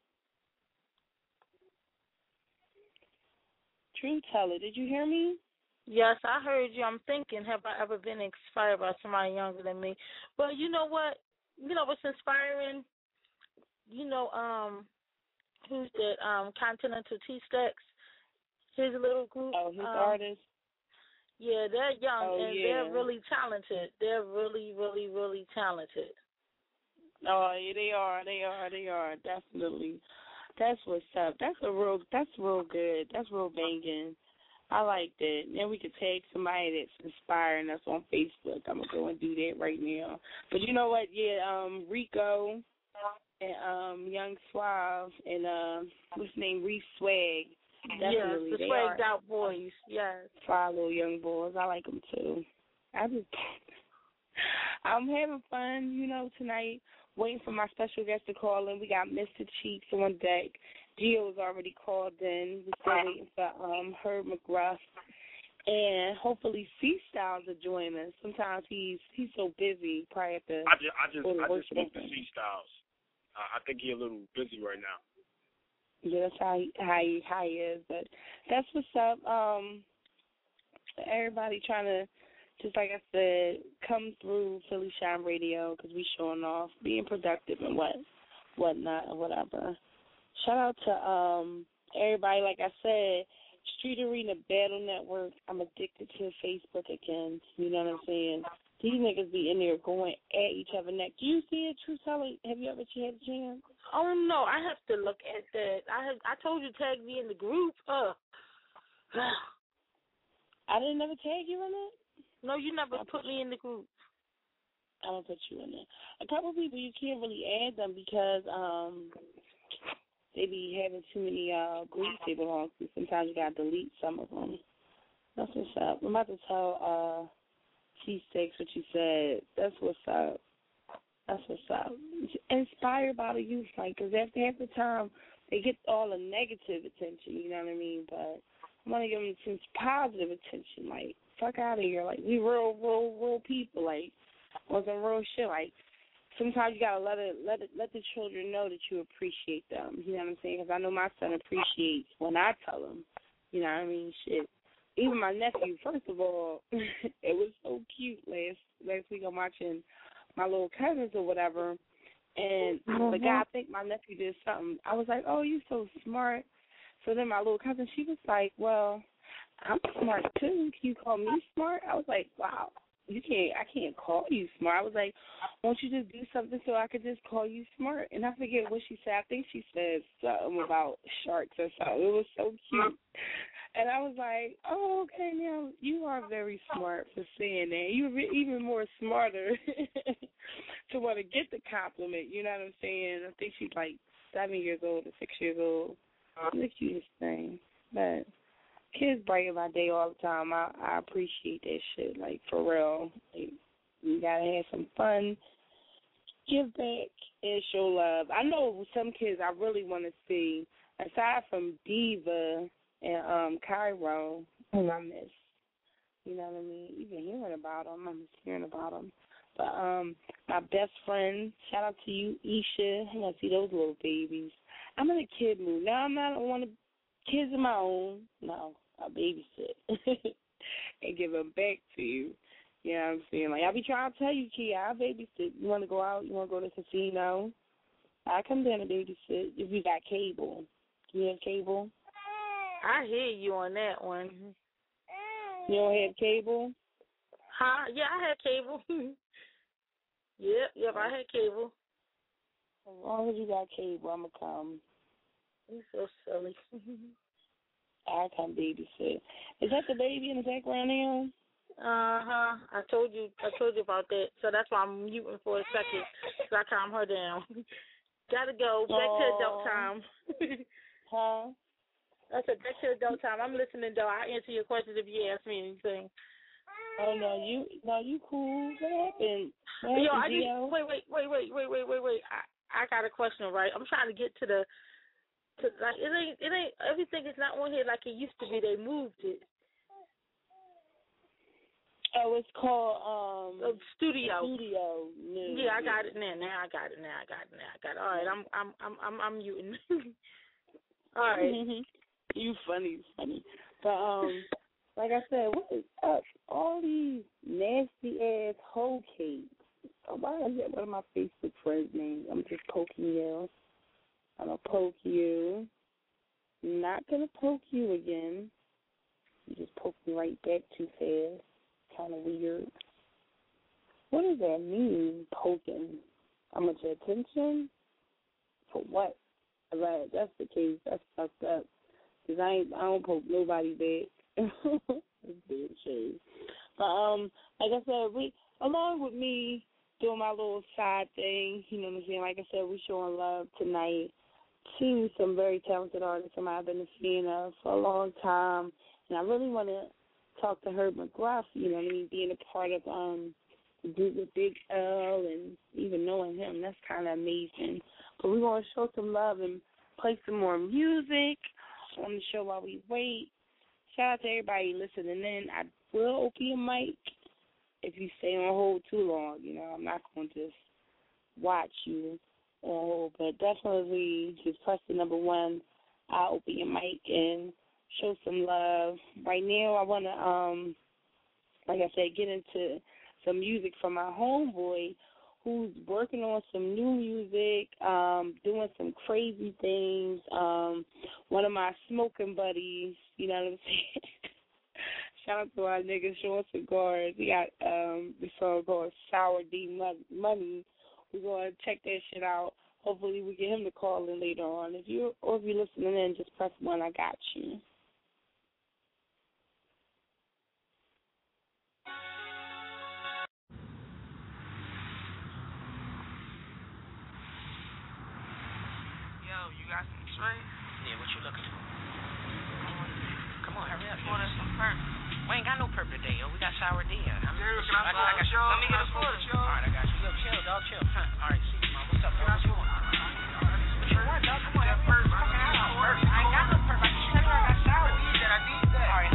True Teller, did you hear me? Yes, I heard you. I'm thinking, have I ever been inspired by somebody younger than me? But you know what? You know what's inspiring? You know, um, who's that? Um, Continental T-Stacks, his little group. Oh, his um, artist. Yeah, they're young oh, and yeah. they're really talented. They're really, really, really talented. Oh, yeah, they are. They are. They are. Definitely. That's what's up. That's a real. That's real good. That's real banging. I like that. Then we could tag somebody that's inspiring us on Facebook. I'm gonna go and do that right now. But you know what? Yeah, um, Rico and um, Young Suave and uh, what's his name? Reese Swag. Definitely, yes, the they swagged are out boys. Yes, five little young boys. I like them too. I just, I'm having fun, you know, tonight. Waiting for my special guest to call in. We got Mister Cheeks on deck. Gio's already called in. We're still waiting for um, Herb McGruff. And hopefully C-Styles will join us. Sometimes he's he's so busy prior to. I just I just I just spoke to thing. C-Styles. Uh, I think he's a little busy right now. Yeah, that's how he, how he, how he is. But that's what's up. Um, everybody trying to, just like I said, come through Philly Shine Radio because we showing off, being productive and what, whatnot or whatever. Shout out to um everybody. Like I said, Street Arena Battle Network. I'm addicted to Facebook again. You know what I'm saying? These niggas be in there going at each other neck. Do you see it, True Teller? Have you ever had a chance? Oh no, I have to look at that. I have. I told you to tag me in the group. Uh. I didn't never tag you in it. No, you never put me in the group. I don't put you in there. A couple people you can't really add them because um they be having too many uh groups they belong to. Sometimes you gotta delete some of them. That's what's up. I'm about to tell uh T-Sticks what you said. That's what's up. That's what's up. Inspired by the youth, like, because after half the time they get all the negative attention, you know what I mean? But I want to give them some positive attention. Like, fuck out of here. Like, we real, real, real people. Like, on some real shit. Like, sometimes you gotta let it, let it, let the children know that you appreciate them. You know what I'm saying? Because I know my son appreciates when I tell him. You know what I mean? Shit. Even my nephew, first of all, it was so cute last last week. I'm watching my little cousins or whatever, and mm-hmm. the guy, I think my nephew did something. I was like, oh, you so smart. So then my little cousin, she was like, well, I'm smart too. Can you call me smart? I was like, wow, you can't. I can't call you smart. I was like, won't you just do something so I could just call you smart? And I forget what she said. I think she said something about sharks or something. It was so cute. And I was like, oh, okay, now you are very smart for saying that. You're even more smarter to want to get the compliment. You know what I'm saying? I think she's like seven years old or six years old. It's the cutest thing. But kids brighten my day all the time. I, I appreciate that shit, like, for real. Like, you got to have some fun, give back, and show love. I know some kids I really want to see, aside from Diva and um, Cairo, who I miss. You know what I mean? Even hearing about them, I'm just hearing about them. But um, my best friend, shout out to you, Isha. I want to see those little babies. I'm in a kid mood. Now, I'm not one of kids of my own. No, I babysit and give them back to you. You know what I'm saying? Like, I be trying to tell you, Kia, I babysit. You want to go out? You want to go to the casino? I come down to babysit if you got cable. You have cable? I hear you on that one. You don't have cable? Huh? Yeah, I had cable. yep, yep, I had cable. As long as you got cable, I'm going to come. You're so silly. I come babysit. Is that the baby in the background now? Uh-huh. I told you I told you about that. So that's why I'm muting for a second, so I calm her down. Gotta go. Back Aww. to adult time. huh? I said back to adult time. I'm listening, though. I'll answer your questions if you ask me anything. Oh, no, you no, you cool. What happened? What Yo, happened, I just, wait, wait, wait, wait, wait, wait, wait, wait. I, I got a question, right? I'm trying to get to the, to like, it ain't, it ain't, everything is not on here like it used to be. They moved it. Oh, it's called um uh, Studio. Studio. No, yeah, I got it now. Now I got it. Now I got it. Now I got it. All right, I'm I'm I'm I'm I'm muting. All right. You funny, funny. But um, like I said, what is up? All these nasty ass hoe cakes. Oh, why is that one of my Facebook friends' names? I'm just poking you. I'm gonna poke you. Not gonna poke you again. You just poked me right back too fast. Kind of weird. What does that mean, poking? How much attention? For what? Right, that's the case. That's fucked up. Because I, ain't, I don't poke nobody back. That's big shade. But, um, like I said, we, along with me doing my little side thing, you know what I'm saying? Like I said, we showing love tonight to some very talented artists that I've been a fan of for a long time. And I really want to talk to Herb McGruff, you know what I mean, being a part of um the group with Big L and even knowing him, that's kind of amazing. But we're going to show some love and play some more music on the show while we wait. Shout out to everybody listening in. I will open your mic if you stay on hold too long. You know, I'm not going to just watch you on hold, but definitely just press the number one. I'll open your mic and show some love. Right now, I want to, um, like I said, get into some music from my homeboy who's working on some new music, um, doing some crazy things. Um, one of my smoking buddies, you know what I'm saying? Shout out to our nigga Sean Cigars. We got um the song called Sour D Money. We're gonna check that shit out. Hopefully we get him to call in later on. If you or if you're listening in, just press one. I got you. Yo, you got some straight? Yeah, what you looking for? Come on, hurry up. Order some perp. We ain't got no perp today, yo. We got sour D. I'm, I, I, I got you. Let me get a quarter. All right, I got you. Yo, chill, dog, chill. Huh. All right, see you, man. What's up, dog? What you want? What you want, dog? Come on, that perp. Fucking out. I ain't got no perp. I just tell you I got sour. I need that. I need that. All right,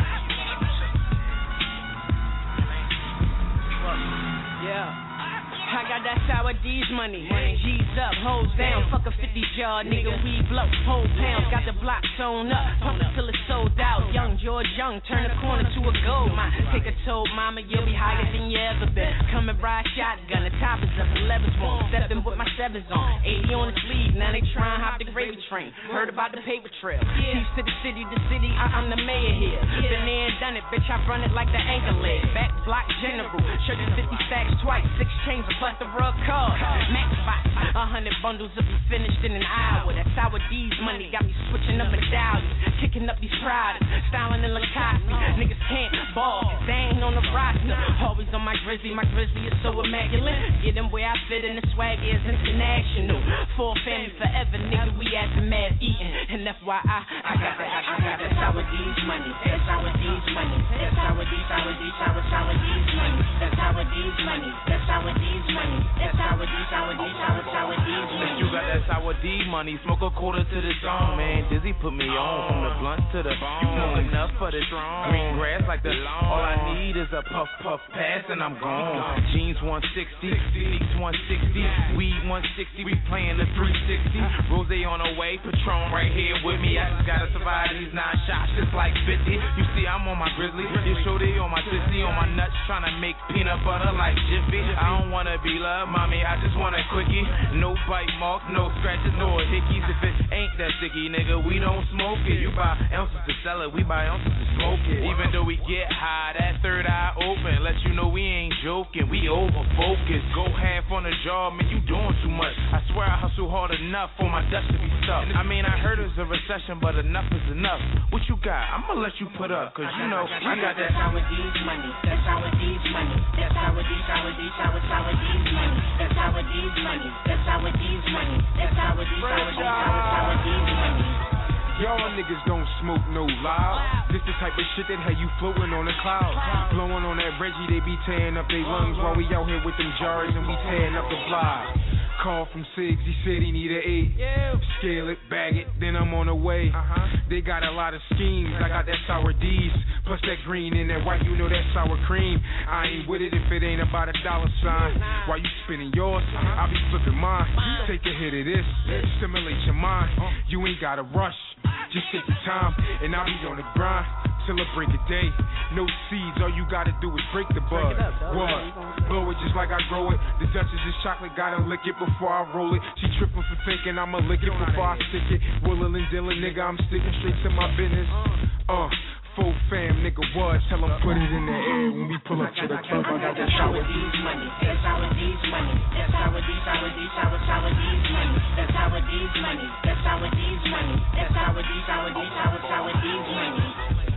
yeah. I got that sour D's money. G's up, hoes down. Fuck a fifty jar, nigga, we blow. Whole pounds, got the block sewn up. Pump it till it's sold out. Young George Young, turn the corner to a gold mine. Take a toll, mama, you'll be higher than you ever been. Come and ride shotgun, the top is up, the levers won't. Stepping with my sevens on. eighty on the sleeve, now they try and hop the gravy train. Heard about the paper trail. Peace to the city, the city, I- I'm the mayor here. Been there and done it, bitch, I run it like the anchor leg. Back block general, shirt is fifty stacks twice, six chains, a plus the rug card. Max box, a hundred bundles will be finished in an hour. That sour D's money got me switching up medallions, kicking up these Pradas, styling in Lacoste. Niggas can't ball, they ain't on the roster. Always on my grizzly, my grizzly is so immaculate. Get them where I fit and the swag is international. Full family forever, nigga, we at the mad eating. And F Y I, I got that, I got that sour D's money. That sour D's money. That sour D, sour D, sour, sour D's money. That sour D's money. That sour D's money. That sour D, sour D, sour, sour D's money. You got that sour D money, smoke a quarter to the song, man. Dizzy put me on from the blunt to the bone. You know enough for the strong. Green grass like the lawn. All I need is a puff, puff, pass, and I'm gone. Jeans one sixty, sneaks one sixty, weed one sixty. We playing the three sixty. Rose on the way, Patron right here with me. I just gotta survive these nine shots, just like fifty. You see, I'm on my grizzly. You shorty on my sissy, on my nuts, trying to make peanut butter like Jiffy. I don't wanna be loved, mommy, I just want a quickie. No bite marks, no scratches, no hickeys. If it ain't that sticky, nigga, we don't smoke it. You buy ounces to sell it, we buy ounces to smoke it. Even though we get high, that third eye open, let you know we ain't joking, we over focused. Go half on the job, man, you doing too much. I swear I hustle hard enough for my dust to be stuck. I mean, I heard it's a recession, but enough is enough. What you got? I'ma let you put up, cause you know I got that sour D's money. That sour D's money. That sour D, sour D, sour, sour D's money. That sour D's money. That sour D's money. That sour D, sour D, sour, sour D's money. Y'all niggas don't smoke no loud. This the type of shit that had you floating on a cloud. Blowing on that Reggie, they be tearing up their lungs while we out here with them jars and we tearing up the fly. Call from Siggs, he said he need an eight. Scale it, bag it, then I'm on the way. They got a lot of schemes, I got that sour D's, plus that green and that white, you know that sour cream. I ain't with it if it ain't about a dollar sign. While you spinning yours, I'll be flipping mine. Take a hit of this, stimulate your mind. You ain't gotta rush, just take your time, and I'll be on the grind till the break of day. No seeds, all you gotta do is break the bud. What? Blow it just like I grow it. The Duchess is chocolate, gotta lick it before I roll it. She tripping for thinking I'ma lick it before I stick it. Willin' and Dylan, nigga, I'm sticking straight to my business. Uh, full fam, nigga, what? Tell them put it in the air when we pull up to the club. I got that sour D's money. That sour D's money. That sour D, sour D, sour, sour D's money. That sour D's money. That sour D's money. That sour D, sour D, sour, sour D's money.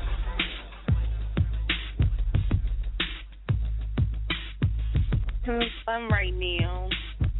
Having fun right now.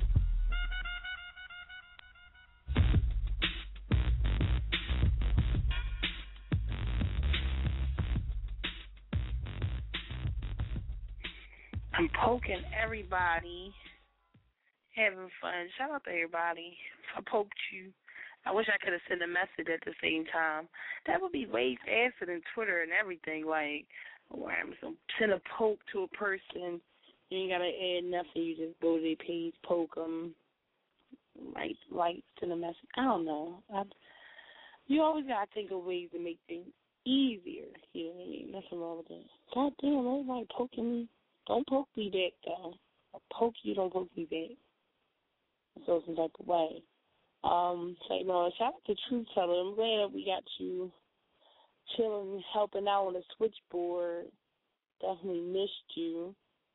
I'm poking everybody. Having fun. Shout out to everybody. If I poked you, I wish I could have sent a message at the same time. That would be way faster than Twitter and everything. Like, where I'm so send a poke to a person. You ain't got to add nothing. You just go to their page, poke them, write, write, send a message. I don't know. I, you always got to think of ways to make things easier. You know what I mean? Nothing wrong with that. God damn, everybody poking me. Don't poke me back, though. I poke you, don't poke me back. So some type of way. Um, so, you know, shout out to Truth Teller. I'm glad that we got you chilling, helping out on the switchboard. Definitely missed you.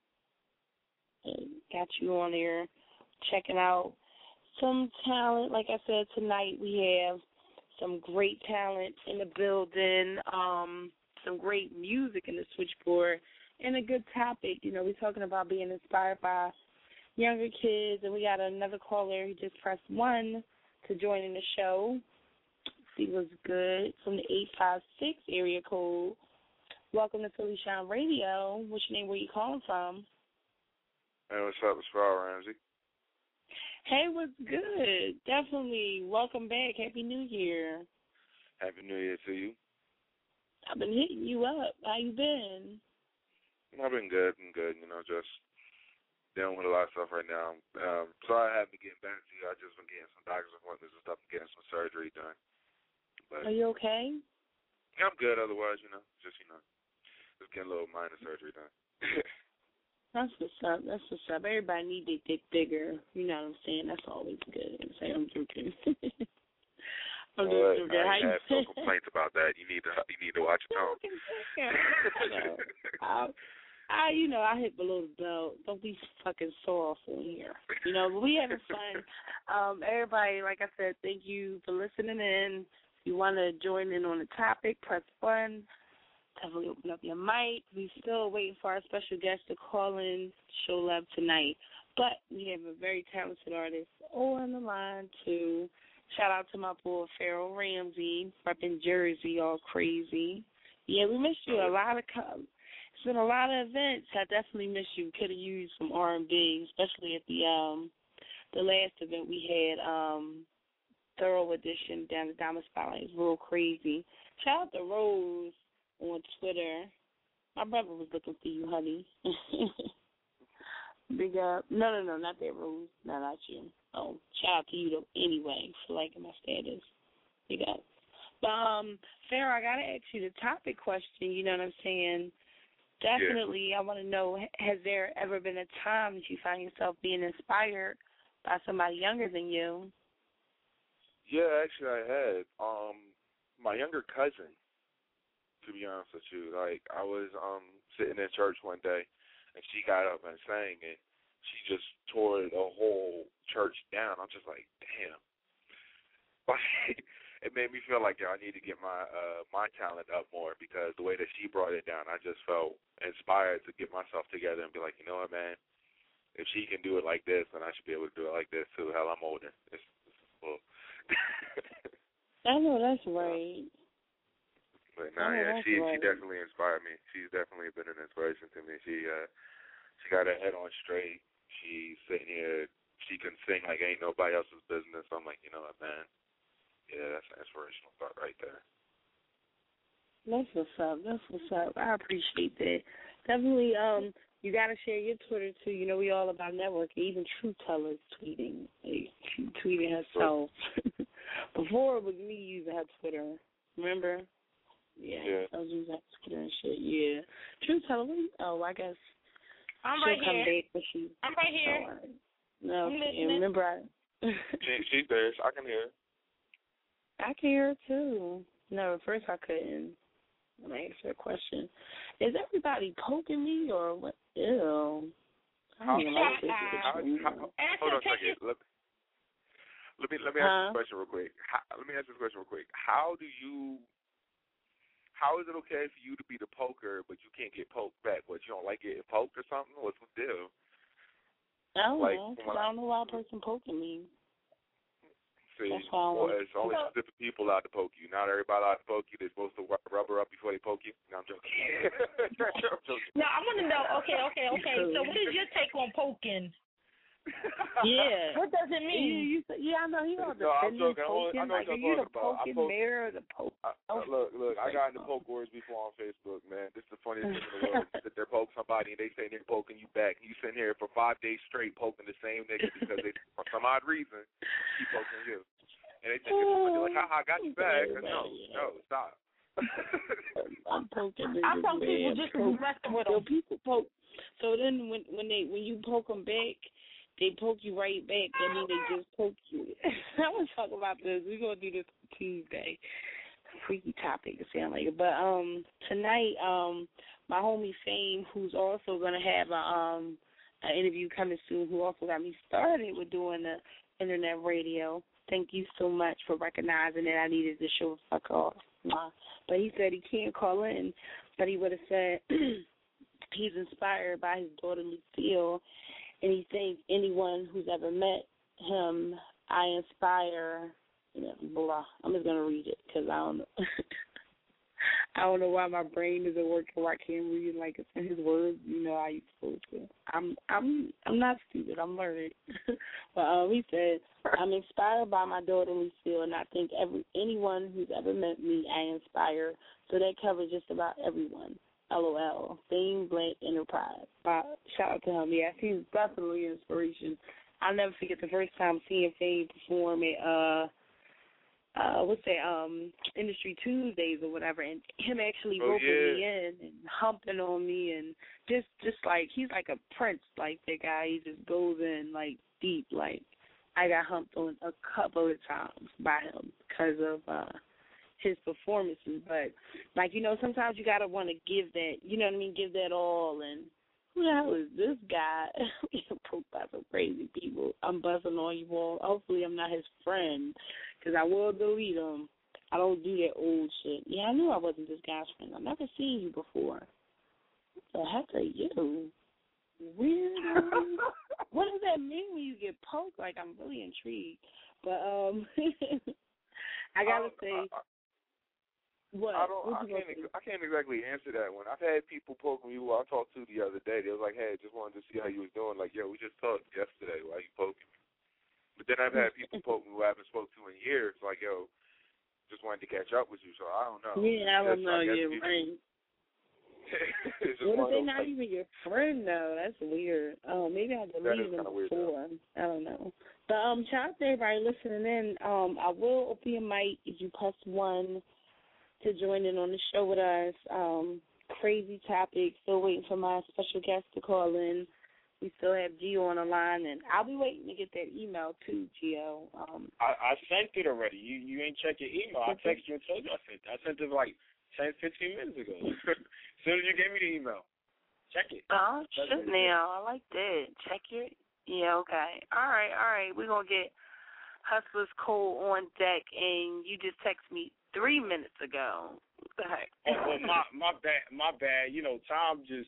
And got you on there checking out some talent. Like I said, tonight we have some great talent in the building, um, some great music in the switchboard, and a good topic. You know, we're talking about being inspired by younger kids, and we got another caller who just pressed one to join in the show. See what's good from the eight five six area code. Welcome to Philly Shine Radio. What's your name? Where you calling from? Hey, what's up? It's Farrell Ramsey. Hey, what's good? Definitely. Welcome back. Happy New Year. Happy New Year to you. I've been hitting you up. How you been? I've been good, been good, you know, just dealing with a lot of stuff right now. Um, sorry I haven't been getting back to you. I've just been getting some doctor's appointments and stuff and getting some surgery done. But are you okay? I'm good otherwise, you know, just, you know, just getting a little minor surgery done. That's what's up. That's what's up. Everybody need their dick bigger. You know what I'm saying? That's always good. I'm saying I'm joking. I'm just well, joking. I have no complaints about that. You need to you need to watch your tone. No, I, I, you know, I hit below the belt. Don't be fucking soft in here. You know, but we having fun. Um, everybody, like I said, thank you for listening in. If you want to join in on the topic, press one. Definitely open up your mic. We still waiting for our special guest to call in, show love tonight. But we have a very talented artist on the line too. Shout out to my boy Farrell Ramsey, repping Jersey, all crazy. Yeah, we missed you. A lot of com- it's been a lot of events. I definitely miss you. Could have used some R and B, especially at the um the last event we had, um, Thorough Edition down at Diamond Spotlight. It was real crazy. Shout out to Rose on Twitter. My brother was looking for you, honey. Big up. No, no, no, not that Rose. No, not you. Oh, shout out to you, though, anyway, for liking my status. Big up. But, um, Farrah, I got to ask you the topic question, you know what I'm saying? Definitely, yeah. I want to know, has there ever been a time that you find yourself being inspired by somebody younger than you? Yeah, actually I had. Um, my younger cousin, to be honest with you. Like, I was um sitting in church one day, and she got up and sang, and she just tore the whole church down. I'm just like, damn. Like, it made me feel like, yo, I need to get my uh, my talent up more, because the way that she brought it down, I just felt inspired to get myself together and be like, you know what, man? If she can do it like this, then I should be able to do it like this, too. Hell, I'm older. It's, it's cool. I know that's right. But no, nah, yeah, she right. she definitely inspired me. She's definitely been an inspiration to me. She uh she got her head on straight. She's sitting here. She can sing like ain't nobody else's business. I'm like, you know what, man? Yeah, that's an inspirational thought right there. That's what's up. That's what's up. I appreciate that. Definitely. Um, you gotta share your Twitter too. You know, we all about networking. Even True Teller's tweeting. Like, she tweeting herself. Before it was me using her Twitter. Remember? Yeah, yeah. I was using Twitter and shit. Yeah, True Teller. Oh, I guess I'm she'll right come here. back when she. I'm right here. Oh, right. No, I'm okay. Remember I. she, she's there. I can hear her. I can hear her too. No, at first I couldn't. When I asked her a question, is everybody poking me or what? Ew. I don't even like this. How, how, hold on a second. Let, let me let me ask huh? you this question real quick. How, let me ask you this question real quick. How do you? How is it okay for you to be the poker, but you can't get poked back? What, you don't like getting poked or something? What's the deal? I don't like, know. I don't know why a person poking me. See, That's why I well, want it's only to... specific people allowed to poke you. Not everybody allowed to poke you. They're supposed to rubber up before they poke you. No, I'm joking. I'm joking. No, I want to know. Okay, okay, okay. So what is your take on poking? Yeah. What does it mean? Yeah, yeah I know. You know the no, I'm joking. poking. I know like, what are you you're the talking poking about. bear or the poke? I, I, look, look. I got into poke wars before on Facebook, man. This is the funniest thing in the world. That they poke somebody and they say they're poking you back. You sitting here for five days straight poking the same nigga because they, for some odd reason, keep poking you. And they think it's funny. Like, haha, I got you back. No, no, stop. I'm poking. I thought people just was messing with them. So people poke. So then when when they when you poke them back, they poke you right back. That means they just poke you. I want to talk about this. We're gonna do this Tuesday. freaky topic to sound like it. But um, tonight, um, my homie Fame, who's also gonna have a um an interview coming soon, who also got me started with doing the internet radio. Thank you so much for recognizing that I needed to show the fuck off. But he said he can't call in, but he would have said he's inspired by his daughter Lucille, and he thinks anyone who's ever met him, I inspire. You know, blah. I'm just gonna read it because I don't know. I don't know why my brain isn't working. Why I can't read like his words. You know, I supposed to. I'm I'm I'm not stupid. I'm learning. But um, he said, I'm inspired by my daughter Lucille, and I think every anyone who's ever met me, I inspire. So that covers just about everyone. LOL. Fame Blank Enterprise. Uh, shout out to him. Yeah, he's definitely an inspiration. I'll never forget the first time seeing Fame perform at uh. Uh, what's that, um, Industry Tuesdays or whatever, and him actually oh, roping yeah. me in and humping on me and just, just like, he's like a prince, like that guy, he just goes in, like, deep, like, I got humped on a couple of times by him because of uh, his performances, but, like, you know, sometimes you gotta want to give that, you know what I mean, give that all, and who the hell is this guy? We get poked by some crazy people. I'm buzzing on you all. Hopefully I'm not his friend, because I will delete him. I don't do that old shit. Yeah, I knew I wasn't this guy's friend. I've never seen you before. What the heck are you? Weirdo. What does that mean when you get poked? Like, I'm really intrigued. But, um, I got to say, I, I, what? I don't. What I can't. Ex- I can't exactly answer that one. I've had people poke me who I talked to the other day. They was like, "Hey, just wanted to see how you was doing." Like, yo, we just talked yesterday. Why you poking me? But then I've had people poke me who I haven't spoke to in years. Like, yo, just wanted to catch up with you. So I don't know. Yeah, I don't just, know. I Yeah, people, right. what if they're not even your friend though? That's weird. Oh, maybe I deleted them before. I don't know. But um, shout out to everybody listening in. Um, I will open your mic if you press one to join in on the show with us. Um, crazy topic. Still waiting for my special guest to call in. We still have Gio on the line, and I'll be waiting to get that email too, Gio. Um, I, I sent it already. You you ain't check your email. I texted you and told you I sent it. I sent it like ten, fifteen minutes ago. As soon as you gave me the email, check it. Oh, shit now. I like that. Check your, yeah, okay. All right, all right. We're going to get Hustlers Cole on deck, and you just text me three minutes ago. What the heck? Oh, well, my, my bad. My bad. You know, time just...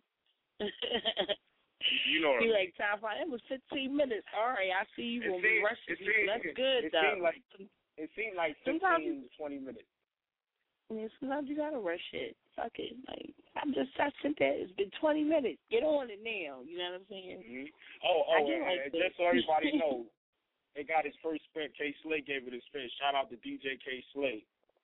You know, you like time fly. It was fifteen minutes. All right, I see you when we rush you. That's good, it though. Seemed like, it seemed like fifteen, twenty minutes. I mean, sometimes you gotta rush it. Fuck it. Like I'm just, I sent that. It's been twenty minutes. Get on it now. You know what I'm saying? Mm-hmm. Oh, oh, and, like and just so everybody knows, it got his first spin. K Slate gave it a spin. Shout out to D J K Slate.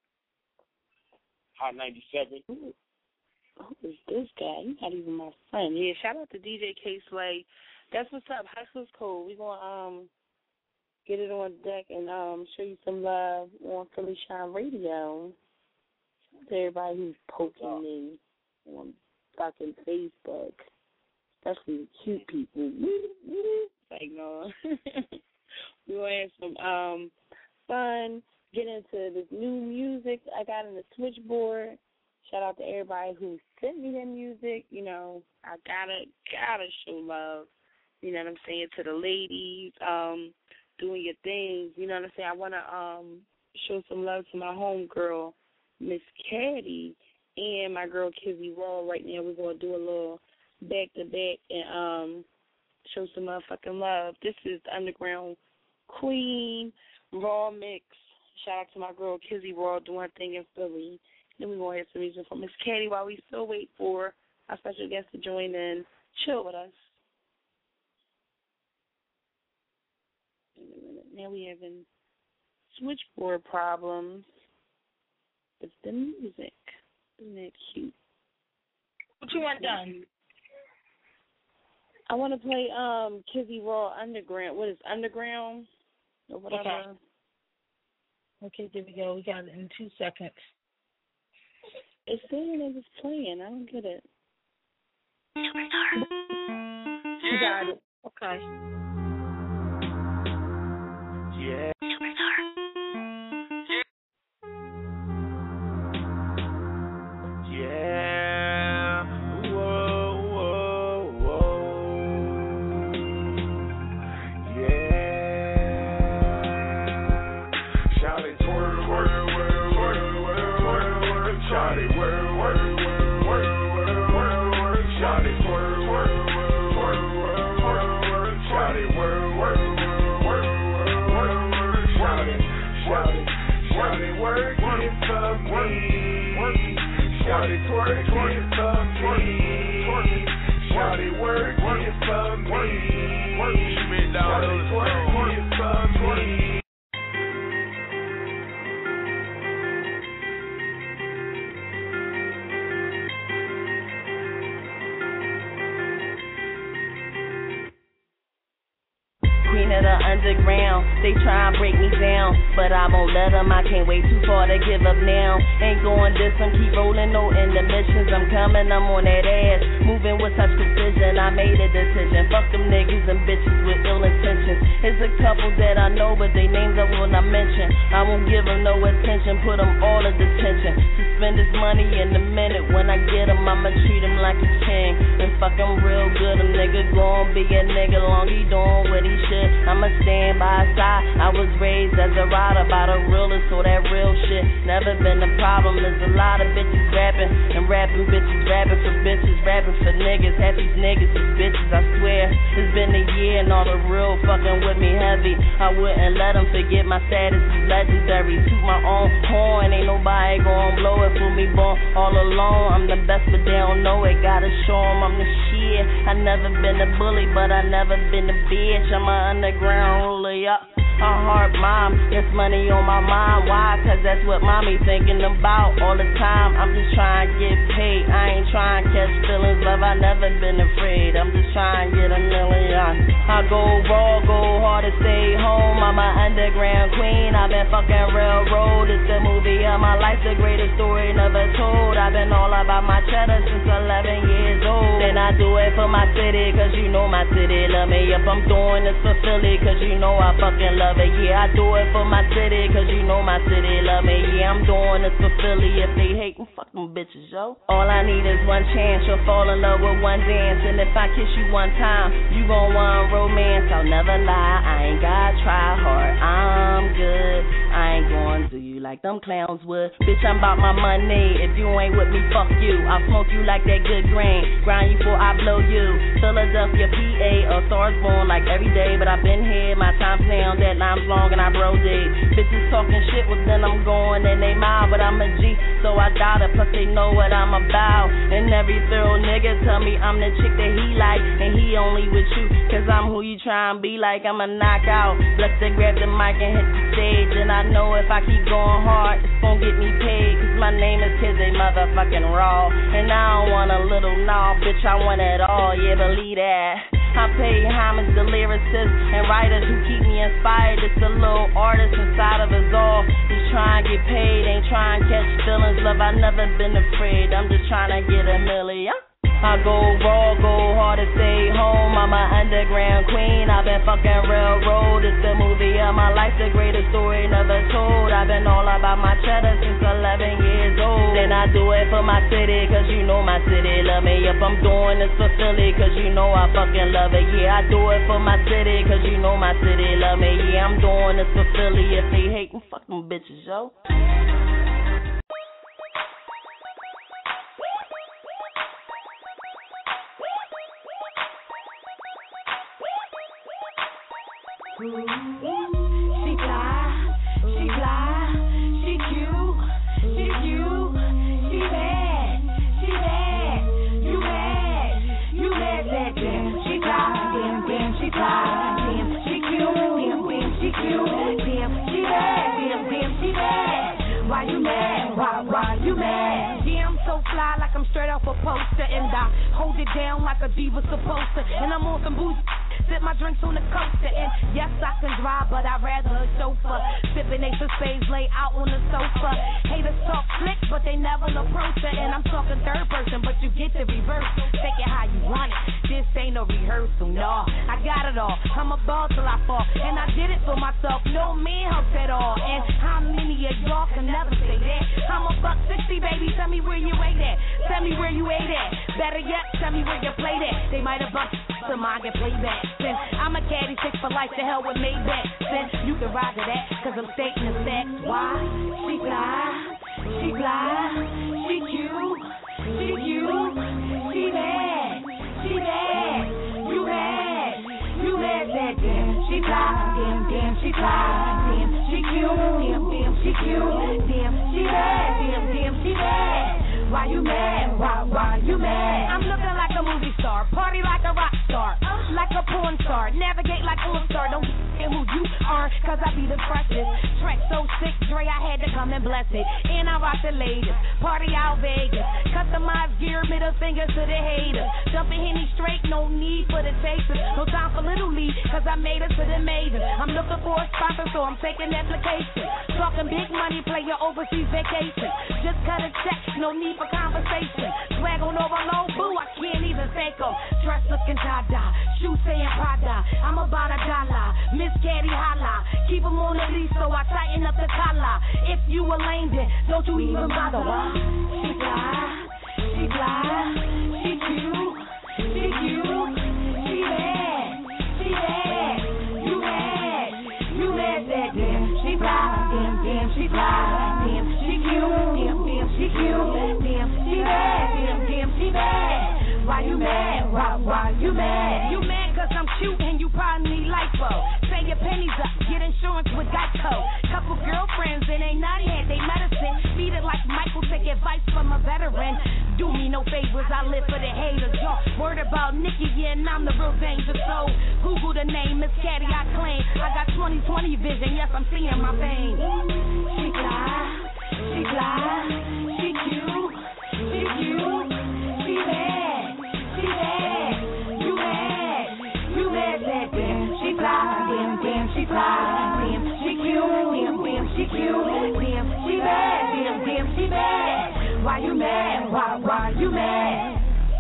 Hot ninety-seven. Ooh. Who is this guy? He's not even my friend. Yeah, shout out to D J K Slay. That's what's up. Hustler's Code. We're going to um, get it on deck and um, show you some love on Philly Shine Radio. Shout out to everybody who's poking oh. me on fucking Facebook, especially the cute people. Like, no. We're going to have some um, fun, get into this new music I got in the switchboard. Shout out to everybody who sent me their music. You know, I gotta, gotta show love, you know what I'm saying, to the ladies, um, doing your things. You know what I'm saying? I want to um, show some love to my homegirl, Miss Caddy, and my girl, Kizzy Raw. Right now we're going to do a little back-to-back and um, show some motherfucking love. This is the Underground Queen Raw Mix. Shout out to my girl, Kizzy Raw, doing her thing in Philly. Then we're going to have some music from Miss Caddy while we still wait for our special guest to join in. Chill with us. Wait a minute. Now we're having switchboard problems with the music. Isn't that cute? What you want done? I want to play um Kizzy Raw Underground. What is Underground? Or whatever. Okay. Okay, there we go. We got it in two seconds. It's saying it was playing. I don't get it. You got it. Okay. Yeah. work it for me. Shawty twerk it for me. Shawty work it for me. Shawty twerk it for me. Queen of the underground, they try and break me down, but I won't let them, I can't wait too far to give up now. Ain't going this, I'm keep rolling, no intermissions, I'm coming, I'm on that ass, moving with such precision, I made a decision, fuck them niggas and bitches with ill intentions. There's a couple that I know, but they names I will not mention. I won't give them no attention, put them all in detention. Suspend this money in a minute, when I get them, I'ma treat them like a king, and fuck them real good, a nigga gon' be a nigga long he doing what he should. I'ma stand by his side. I was raised as a rider by the realest, so that real shit never been a problem. There's a lot of bitches rapping and rapping bitches rapping for bitches rapping for niggas. Half these niggas is bitches, I swear. It's been a year and all the real fucking with me heavy. I wouldn't let them forget my status is legendary. Toot my own horn, ain't nobody gon' blow it for me. Born all alone, I'm the best, but they don't know it. Gotta show them I'm the shit. I never been a bully, but I never been a bitch. I'm a underground ruler, yup. A hard mom, there's money on my mind. Why? Cause that's what mommy thinking about all the time. I'm just trying to get paid. I ain't trying to catch feelings, love. I never been afraid. I'm just trying to get a million. I go raw, go hard to stay home. I'm an underground queen. I've been fucking railroad. It's the movie of my life, the greatest story never told. I've been all about my cheddar since eleven years old. Then I do it for my city, cause you know my city love me. If I'm doing this for Philly, cause you know I fucking love it. Yeah, I do it for my city, cause you know my city love me. Yeah, I'm doing this for Philly. If they hate me, fuck them bitches, yo. All I need is one chance. You'll fall in love with one dance. And if I kiss you one time, you gon' want romance. I'll never lie, I ain't gotta try hard. I'm good, I ain't gonna do you like them clowns would. Bitch, I'm about my money. If you ain't with me, fuck you. I'll smoke you like that good grain. Grind you before I blow you. Philadelphia, P A, a stars born like every day. But I've been here, my time's now. That lime's long and I bro date. Bitches talking shit, well then I'm going in they mouth. But I'm a G, so I doubt it. Plus they know what I'm about. And every thorough nigga tell me I'm the chick that he like. And he only with you, cause I'm who you try and be like. I'm a knockout. Blessed to grab the mic and hit the stage. And I know if I keep going hard, it's gon' get me paid. Cause my name is Kizzy motherfucking Raw. And I don't want a little nah, bitch, I want it all. Yeah, believe that. I pay homage to lyricists and writers who keep me inspired. It's a little artist inside of us all. Just trying to get paid, ain't trying to catch feelings. Love, I never been afraid. I'm just trying to get a million. I go raw, go hard to stay home. I'm an underground queen. I've been fucking railroad. It's the movie of my life, the greatest story never told. I've been all about my cheddar since eleven years old. Then I do it for my city, cause you know my city love me. If I'm doing this for Philly, cause you know I fucking love it. Yeah, I do it for my city, cause you know my city love me. Yeah, I'm doing this for Philly. If they hate me, fuck them bitches, yo. She fly, she fly, she cute, she cute, she bad, she bad, you bad, you bad, that damn. She fly, damn, damn, she fly, damn, she cute, damn, damn, she cute, damn, she bad, damn, damn, she bad. Why you mad? Why, why you mad? Damn, so fly like I'm straight off a poster, and I hold it down like a diva supposed to, and I'm on some booze. Sip my drinks on the coaster, and yes, I can drive, but I'd rather a chauffeur. Sipping ace of spades, lay out on the sofa. Haters talk slick, but they never approach her. And I'm talking third person, but you get the reverse. Take it how you want it. This ain't no rehearsal, no. I got it all. I'm a ball till I fall, and I did it for myself. No man helps at all. And how many of y'all can never say that? I'm a buck sixty, baby. Tell me where you ate at. Tell me where you ate at. Better yet, tell me where you played at. They might have bucked some I get playback. Then I'm a caddy chick for life, to hell with Maybach. Then you can ride to that, cause I'm stating the facts. Why? She fly, she fly, she cute, she cute, she bad, she bad, you bad, you bad, that damn. She fly, damn, damn, she fly, damn, she cute, damn, damn, she cute, damn. cause I be the freshest. Track so sick, Dre, I had to come and bless it. And I rock the latest, party out Vegas. Customized gear, middle fingers to the haters. Jumping Henny straight, no need for the chasers. No time for little league, cause I made it to the major. I'm looking for a sponsor, so I'm taking application. Talking big money, play your overseas vacation. Just cut a check, no need for conversation. Swag on overload, boo, I can't even thank them. Dress looking dada, shoes saying Prada. I'm about a dollar, Miss Caddy holla. Keep them on the leash, so I tighten up the collar. If you a lame, then don't you even bother. She fly, she fly, she cute, she cute, she bad, she bad. You mad, you mad that damn she fly, damn damn she fly, damn she cute, damn damn she cute, damn she bad, damn damn she bad. Why you mad? Why why you mad? You mad cause I'm cute and you probably need lipo. Say your pennies up, get insurance with Geico. Couple girlfriends and ain't not had they medicine. Beat it like Michael, take advice from a veteran. Do me no favors, I live for the haters. Y'all word about Nikki, yeah, and I'm the real danger. So Google the name, Miss Caddy, I claim. I got twenty twenty vision, yes, I'm seeing my pain. She fly, she fly, she cute, she cute, she bad, she bad. You mad, you mad that damn she fly, damn, damn, she fly, damn, she cute, damn, damn, she cute, damn, she bad, damn, damn, she bad. Why you mad? Why, why you mad?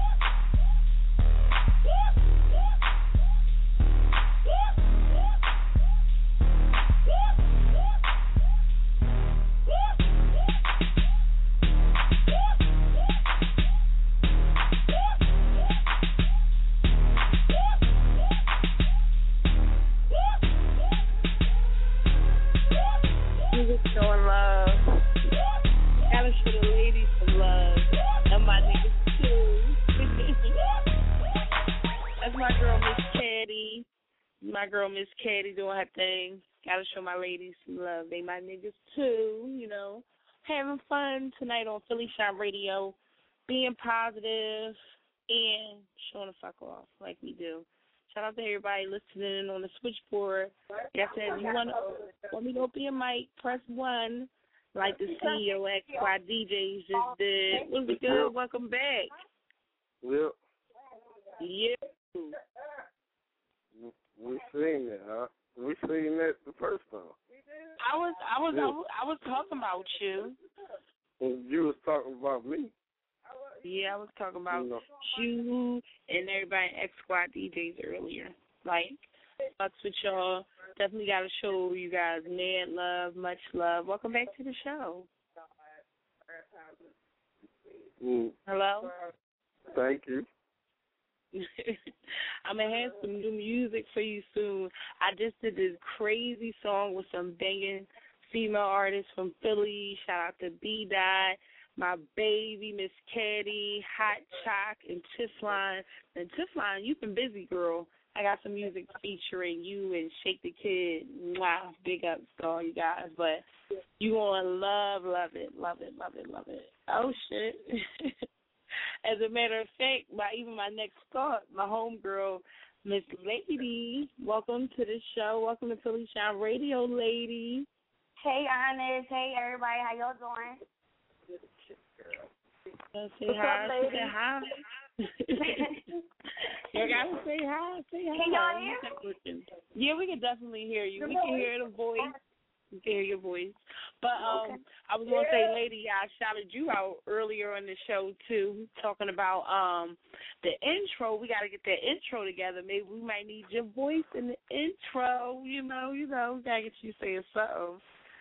Music showing love. Gotta show the ladies some love. And my niggas too. That's my girl Miss Caddy. My girl Miss Caddy doing her thing. Gotta show my ladies some love. They my niggas too, you know. Having fun tonight on Philly Shine Radio. Being positive and showing the fuck off like we do. Shout out to everybody listening in on the switchboard. Like I said, if you want to want me to open your mic, press one. Like the C E O X Y D Js just did. Was it good? Welcome back. Yep. Yeah. We seen it, huh? We seen that the first time. I was, I was, I was, I was talking about you. You was talking about me. Yeah, I was talking about you, know. you and everybody at X Y D Js earlier. Like, fucks with y'all. Definitely got to show you guys mad love, much love. Welcome back to the show. Mm. Hello? Thank you. I'm going to have some new music for you soon. I just did this crazy song with some banging female artists from Philly. Shout out to B-Dot, my baby, Miss Caddy, Hot Chalk, and Tiffline. And Tiffline, you've been busy, girl. I got some music featuring you and Shake the Kid. Wow, big ups to all you guys. But you going to love, love it, love it, love it, love it. Oh, shit. As a matter of fact, my even my next thought, my homegirl, Miss Lady, welcome to the show. Welcome to Philly Shine Radio, lady. Hey, Ernest. Hey, everybody. How y'all doing? Say What's hi. up, lady? Say hi. You gotta say hi. Say hi. Can y'all hear me? Yeah, we can definitely hear you. We can hear the voice. We can hear your voice. But um, okay. I was gonna say, lady, I shouted you out earlier on the show too, talking about um the intro. We gotta get that intro together. Maybe we might need your voice in the intro. You know, you know, we gotta get you saying something.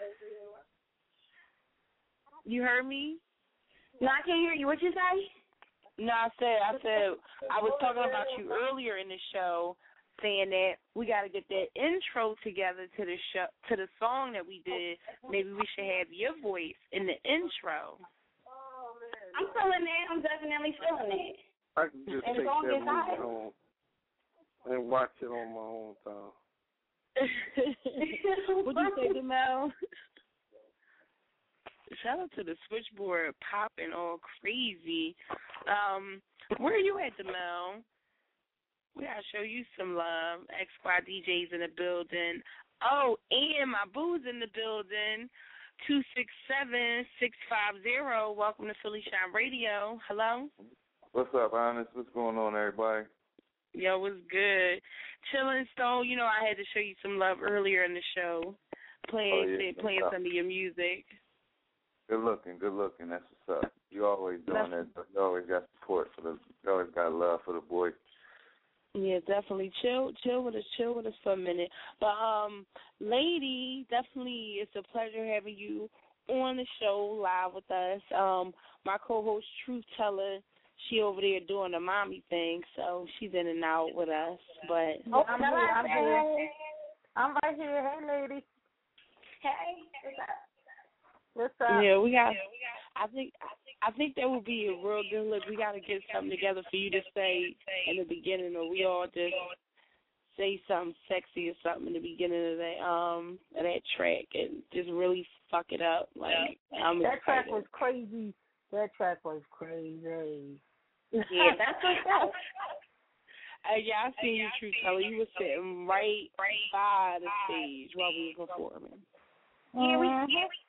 You heard me? No, I can't hear you. What you say? No, I said, I said, I was talking about you earlier in the show, saying that we got to get that intro together to the show, to the song that we did. Maybe we should have your voice in the intro. I'm feeling it. I'm definitely feeling it. I can just and take song that is hot. movie home and watch it on my own time. What'd you say, Demel? Shout out to the switchboard popping all crazy. Um, where are you at, Demel? We gotta show you some love. X Y D Js in the building. Oh, and my boo's in the building. two six seven, six five zero. Welcome to Philly Shine Radio. Hello? What's up, Honest? What's going on, everybody? Yo, what's good? Chillin' Stone, you know I had to show you some love earlier in the show. Playing, oh, yeah. playing some of your music. Good looking, good looking. That's what's up. You always doing that. You always got support for the. You always got love for the boy. Yeah, definitely. Chill, chill with us, chill with us for a minute. But um, lady, definitely, it's a pleasure having you on the show live with us. Um, my co-host Truth Teller, she over there doing the mommy thing, so she's in and out with us. But oh, I'm, here, I'm here. I'm right here. Hey, lady. Hey, what's up? What's up? Yeah, we got. I think I think that would be a real good look. We got to get something together for you to say in the beginning, or we all just say something sexy or something in the beginning of that um of that track and just really fuck it up. Like I'm that excited. track was crazy. That track was crazy. Yeah, that's what's up. Uh, yeah, I seen you, True Teller. You were sitting right by the stage while we were performing. Yeah, we. Yeah, we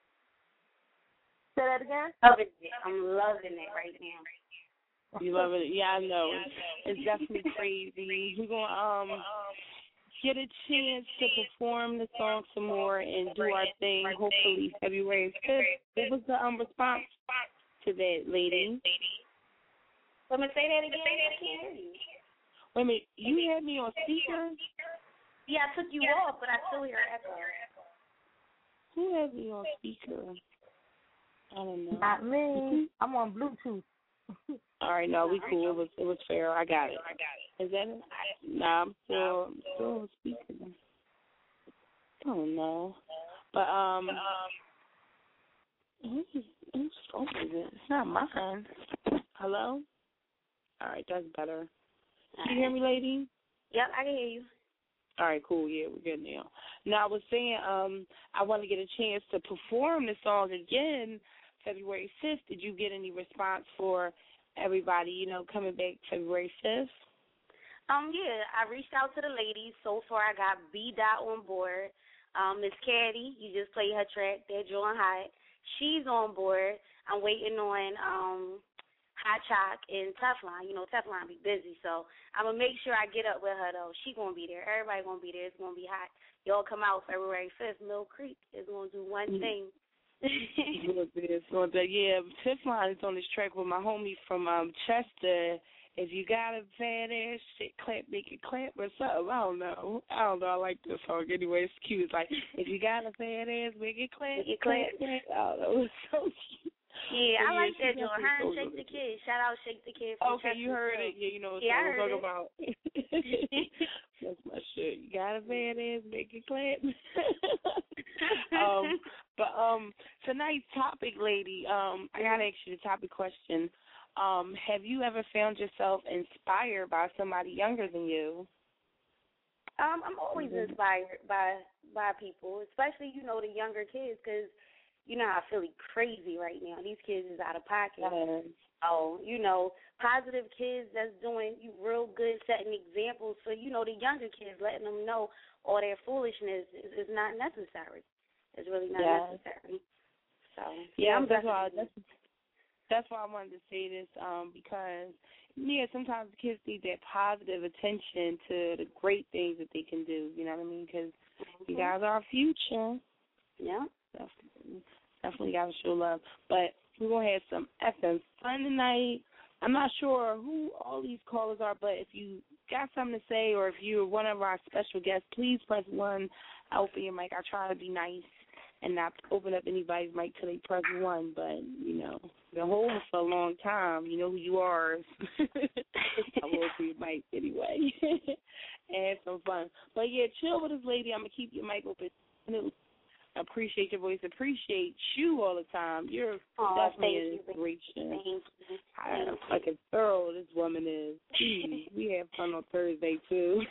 Say that again? Loving it. I'm loving it right now. You loving it? Yeah, I know. It's definitely crazy. We're going to um, get a chance to perform the song some more and do our thing, hopefully February fifth. What was the um, response to that, lady? Let me say that again. I can't hear you. Wait a minute. You had me on speaker? Yeah, I took you off, but I still hear an echo. Who had me on speaker? I don't know. Not me. I'm on Bluetooth. All right, no, we cool. It was it was fair. I got it. Is that it? Nah, I'm still I'm still on speaker. I don't know, but um, whose whose phone is it? It's not mine. Hello. All right, that's better. Can you hear me, lady? Yep, I can hear you. All right, cool. Yeah, we're good now. Now, I was saying um, I want to get a chance to perform the song again February fifth. Did you get any response for everybody, you know, coming back February fifth? Um, yeah, I reached out to the ladies. So far, I got B. Dot on board. Um, Miss Caddy, you just played her track, That Joint Hot. She's on board. I'm waiting on um, Hot Chalk and Teflon. You know, Teflon be busy, so I'm going to make sure I get up with her, though. She going to be there. Everybody going to be there. It's going to be hot. Y'all come out February fifth. Mill Creek is going to do one mm-hmm. thing. It's going to, yeah, Teflon is on this track with my homie from um, Chester. If you got a fat ass, shit, clap, make it clap or something. I don't know. I don't know. I like this song anyway. It's cute. It's like, if you got a fat ass, make it clap, make it clap. clap. I don't know. It's so cute. Yeah, I yeah, like that joint. Her and Shake the Kid. Shout out Shake the Kid. From okay, Chester you heard too. it. Yeah, you know what yeah, I'm talking it. about. That's my shit. You got a fat ass, make it clap. um, but um, tonight's topic, lady. Um, I gotta ask you the topic question. Um, have you ever found yourself inspired by somebody younger than you? Um, I'm always mm-hmm. inspired by by people, especially you know the younger kids, because you know how Philly crazy right now. These kids is out of pocket. Mm-hmm. Oh, you know, positive kids that's doing you real good, setting examples for you know the younger kids, letting them know all their foolishness is, is not necessary. It's really not yeah. necessary. So yeah, yeah I'm that's why. definitely. That's, That's why I wanted to say this, um, because, yeah, sometimes kids need that positive attention to the great things that they can do, you know what I mean? Because mm-hmm. you guys are our future. Yeah. Definitely, definitely got to show love. But we're going to have some effing fun tonight. I'm not sure who all these callers are, but if you got something to say or if you're one of our special guests, please press one. I open your mic. I try to be nice and not open up anybody's mic till they press one, but, you know, been holding for a long time. You know who you are. I will open your mic anyway and have some fun. But, yeah, chill with us, lady. I'm going to keep your mic open. I appreciate your voice. Appreciate you all the time. You're oh, definitely an inspiration. How fucking thorough this woman is. Jeez, we have fun on Thursday, too.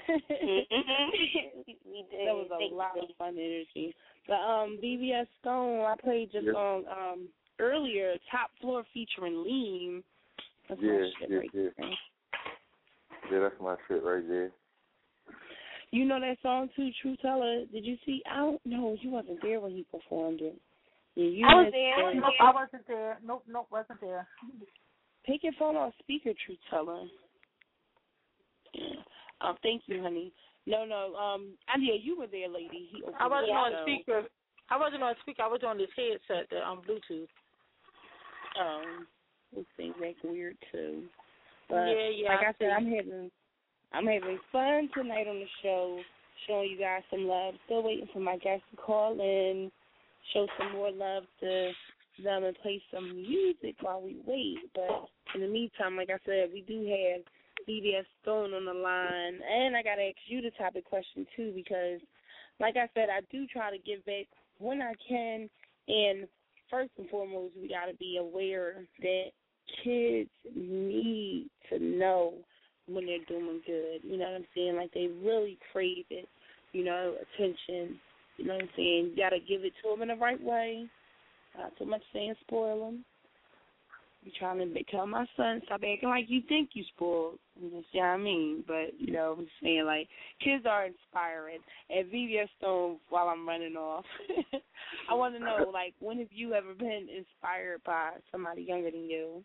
we did. That was a Thank lot you. of fun energy. The um, B B S Stone, I played your yeah. song um, earlier, Top Floor featuring Lean. That's yeah, my shit yeah, right yeah. there. Yeah, that's my shit right there. You know that song too, True Teller? Did you see? I don't know. You wasn't there when he performed it. Yeah, you I was missed there. it. Nope, I wasn't there. Nope, nope, wasn't there. Take your phone off speaker, True Teller. Yeah. Um, thank you, honey. No, no. Um, and yeah, you were there, lady. He I wasn't on the speaker. I wasn't on speaker. I was on this headset, the um, Bluetooth. Um, those things act weird too. But yeah, yeah. like I, I said, I'm having, I'm having fun tonight on the show, showing you guys some love. Still waiting for my guests to call in, show some more love to them, and play some music while we wait. But in the meantime, like I said, we do have B D S Stone on the line, and I gotta ask you the topic question too, because, like I said, I do try to give back when I can, and first and foremost, we gotta be aware that kids need to know when they're doing good. You know what I'm saying? Like, they really crave it, you know, attention. You know what I'm saying? You gotta give it to them in the right way. Not too much saying spoil them. You trying to tell my son, stop acting like you think you spoiled. You know what I mean? But, you know, I'm saying, like, kids are inspiring. And V V S Stone, while I'm running off, I want to know, like, when have you ever been inspired by somebody younger than you?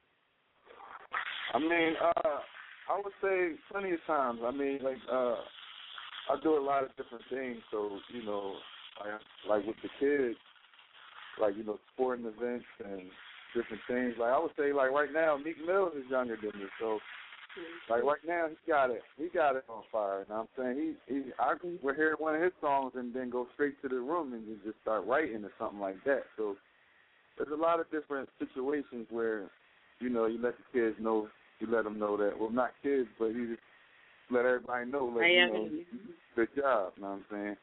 I mean, uh, I would say plenty of times. I mean, like, uh, I do a lot of different things. So, you know, I, like with the kids, like, you know, sporting events and different things. Like, I would say, like, right now, Meek Mill is younger than me. So, like, right now, he got it. He got it on fire. You know what I'm saying? He, he, I would hear one of his songs and then go straight to the room and just start writing or something like that. So, there's a lot of different situations where, you know, you let the kids know, you let them know that, well, not kids, but you just let everybody know, like, you know, good job, you know what I'm saying?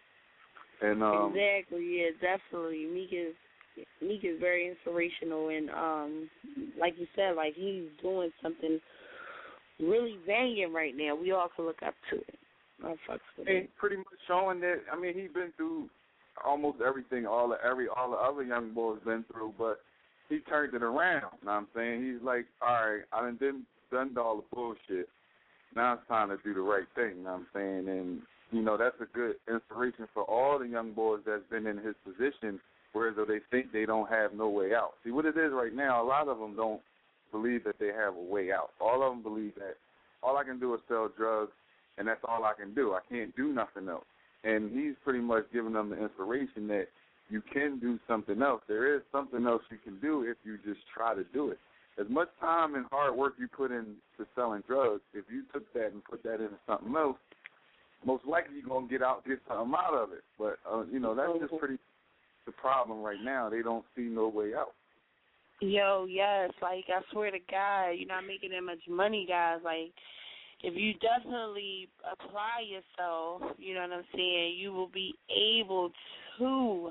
And, um, exactly, yeah, definitely. Meek is, Meek is very inspirational, and um, like you said, like, he's doing something really banging right now. We all can look up to it. I fucks with and it. Pretty much showing that, I mean, he's been through almost everything all the, every, all the other young boys been through, but he turned it around, you know what I'm saying? He's like, all right, I done did, done all the bullshit. Now it's time to do the right thing, you know what I'm saying? And, you know, that's a good inspiration for all the young boys that's been in his position, whereas though they think they don't have no way out. See, what it is right now, a lot of them don't believe that they have a way out. All of them believe that all I can do is sell drugs, and that's all I can do. I can't do nothing else. And he's pretty much giving them the inspiration that you can do something else. There is something else you can do if you just try to do it. As much time and hard work you put into selling drugs, if you took that and put that into something else, most likely you're going to get out, get something out of it. But, uh, you know, that's just pretty the problem right now. They don't see no way out. Yo, yes, like, I swear to God, you're not making that much money, guys. Like, if you definitely apply yourself, you know what I'm saying, you will be able to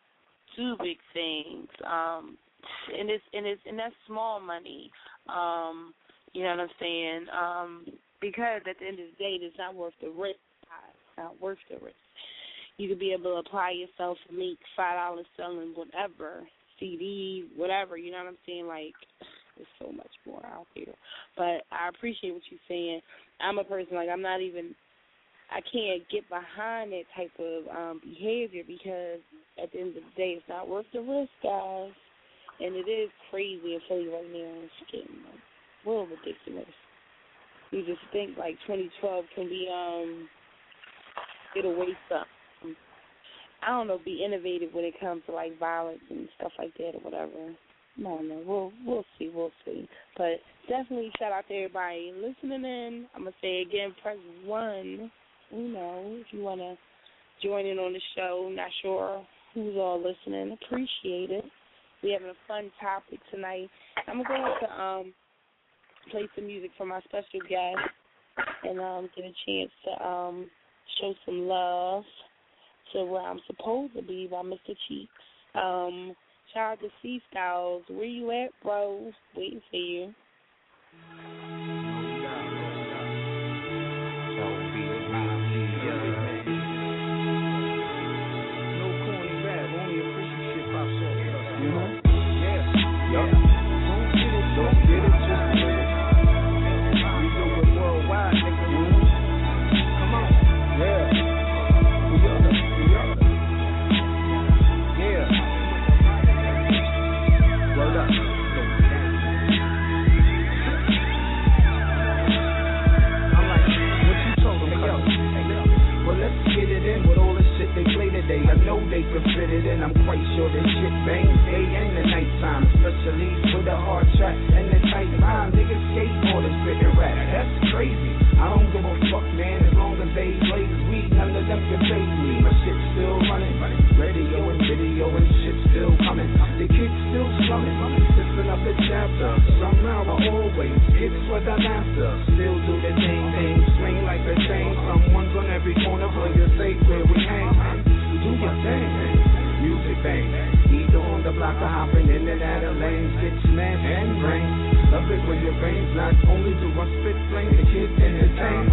do big things. Um, and it's and it's and that's small money. Um, you know what I'm saying? Um, because at the end of the day, it's not worth the risk. It's not worth the risk. You could be able to apply yourself and make five dollars selling whatever, C D, whatever. You know what I'm saying? Like, there's so much more out there. But I appreciate what you're saying. I'm a person, like, I'm not even, I can't get behind that type of um, behavior because at the end of the day, it's not worth the risk, guys. And it is crazy in Philly right now. It's getting a little ridiculous. You just think, like, twenty twelve can be, um, it'll waste up. I don't know, be innovative when it comes to, like, violence and stuff like that or whatever. I don't know. We'll, we'll see. We'll see. But definitely shout out to everybody listening in. I'm going to say again, press one, you know, if you want to join in on the show. Not sure who's all listening. Appreciate it. We're having a fun topic tonight. I'm going to um, play some music for my special guest and um, get a chance to um, show some love to where I'm supposed to be by Mister Cheeks. Um, shout out to C Styles. Where you at, bro? Waiting for you. Yeah. another chapter. Somehow I always get what I'm after. Still do the same thing, swing like a chain. Someone's on every corner, play it safe where we hang. Do your thing, music bang. Either on the block or hopping in and out of lanes. Get smashed and rain. Love it when it rains. Not only do I spit flame, the kids entertain.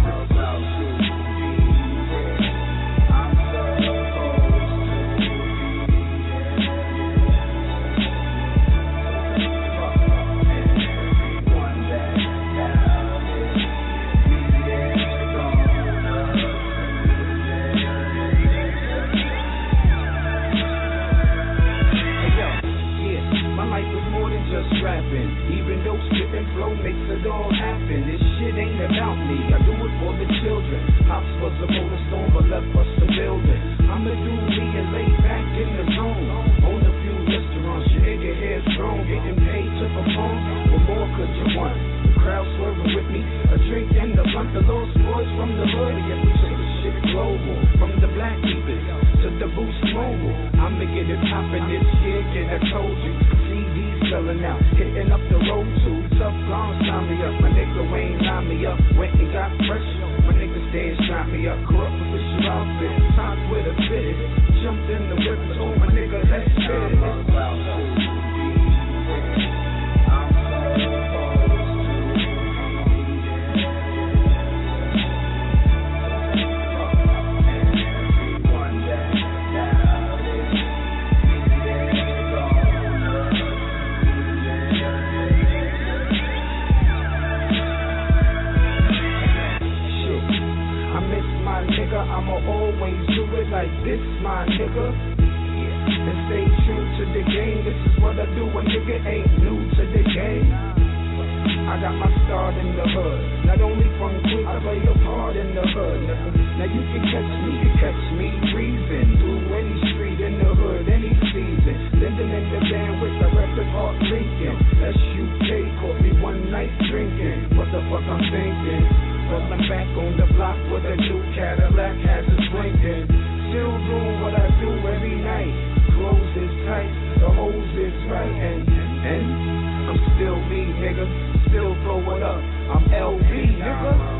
Even though spit and flow makes it all happen, this shit ain't about me, I do it for the children. Pops was a rolling stone but left us the building. I'ma do me and lay back in the zone. Own a few restaurants, your nigga hair strong. Getting paid to perform, what more could you want? The crowd swerving with me, a drink and a blunt. The lost boys from the hood, yeah, we take the shit global. From the black keepers to the Boost Mobile, I'ma get it poppin' this year, yeah, I told you. Selling out, hitting up the road too. Tough gone, sign me up. My nigga Wayne lined me up. Went and got fresh. My nigga Stan shot me up. Corrupt official outfit. Top with a fitted. Jumped in the whip. Told my nigga, let's get it. I'ma always do it like this, my nigga. And stay true to the game. This is what I do. A nigga ain't new to the game. I got my start in the hood. Not only from Queens, I play a part in the hood, nigga. Now you can catch me, you can catch me breezing through any street in the hood, any season. Living in the band with the record heart leaking. S U K caught me one night drinking. What the fuck I'm thinking? Rolling back on the block with a new Cadillac, has us blinking. Still doing what I do every night. Clothes is tight, the hose is right, and and I'm still me, nigga. Still throw it up. I'm L B, nigga.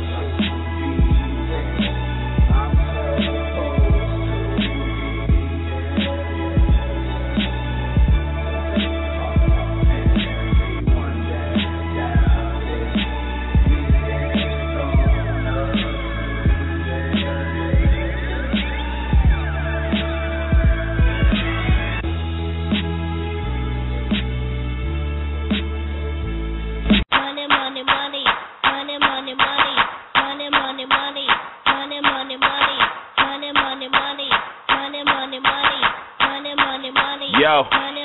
Yo,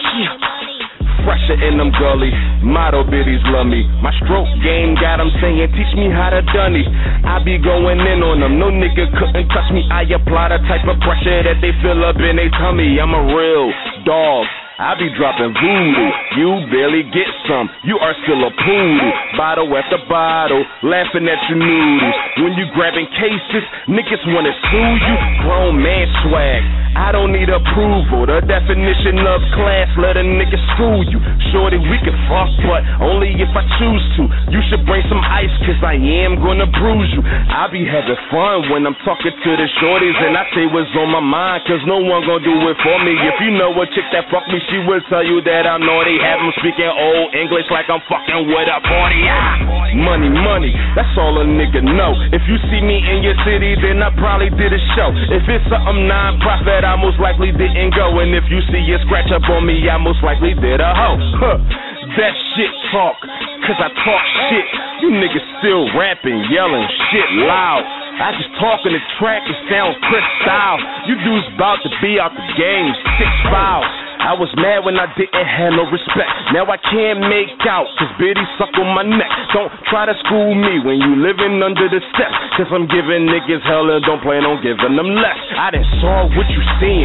fresher in them gully, motto biddies love me. My stroke game got them saying, teach me how to done it. I be going in on them, no nigga couldn't touch me. I apply the type of pressure that they feel up in their tummy. I'm a real dog, I be dropping voodoo. You barely get some, you are still a poodle. Bottle after bottle, laughing at your noodles. When you grabbing cases, niggas wanna sue you. Grown man swag, I don't need approval. The definition of class, let a nigga school you. Shorty, we can fuck, but only if I choose to. You should bring some ice, cause I am gonna bruise you. I be having fun when I'm talking to the shorties, and I say what's on my mind, cause no one gonna do it for me. If you know a chick that fuck me, she will tell you that I'm naughty. Have them speaking old English like I'm fucking with a forty. Ah, money, money, that's all a nigga know. If you see me in your city, then I probably did a show. If it's something non-profit, I most likely didn't go. And if you see a scratch up on me, I most likely did a hoe. Huh. That shit talk, cause I talk shit. You niggas still rapping, yelling shit loud. I just talk in the track, it sounds Chris style. You dudes bout to be out the game, six fouls. I was mad when I didn't have no respect. Now I can't make out, cause Biddy suck on my neck. Don't try to school me when you living under the steps, cause I'm giving niggas hell and don't plan on giving them less. I done saw what you seeing.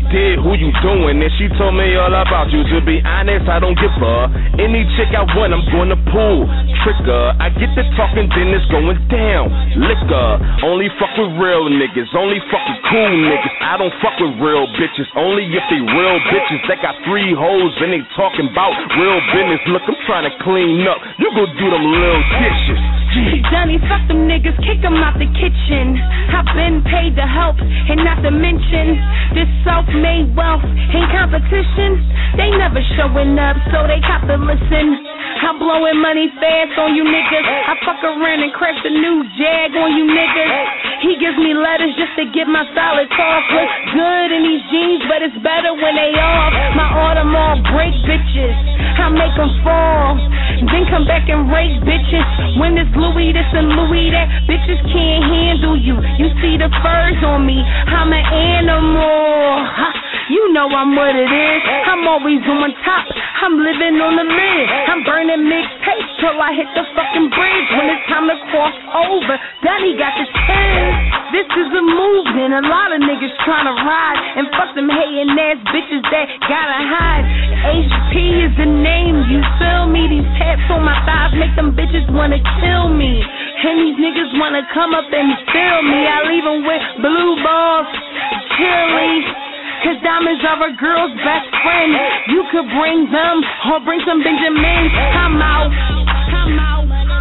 did, who you doing? And she told me all about you. To be honest, I don't give a. Any chick I want, I'm gonna pull. Trigger, I get the talking, then it's going down. Liquor, only fuck with real niggas, only fuck with cool niggas. I don't fuck with real bitches, only if they real bitches. They got three hoes and they talking about real business. Look, I'm trying to clean up. You go do them little dishes. Johnny, fuck them niggas, kick them out the kitchen. I've been paid to help, and not to mention this self-made wealth ain't competition. They never showing up, so they got to listen. I'm blowing money fast on you niggas. I fuck around and crash a new Jag on you niggas. He gives me letters just to get my solid off. Look good in these jeans, but it's better when they off. My Audemars break bitches, I make them fall, then come back and rake bitches. When it's Louis this and Louis that, bitches can't handle you. You see the furs on me, I'm an animal. Ha, you know I'm what it is. I'm always on top, I'm living on the lid. I'm burning mixtapes till I hit the fucking bridge. When it's time to cross over, Donnie got the ten. This is a movement, a lot of niggas tryna ride, and fuck them hating ass bitches that gotta hide. H P is the name, you feel me? These tats on my thighs make them bitches wanna kill me, and these niggas wanna come up and steal me. I leave them with blue balls, chili, cause diamonds are a girl's best friend. You could bring them or bring some Benjamins. I'm out, I'm out.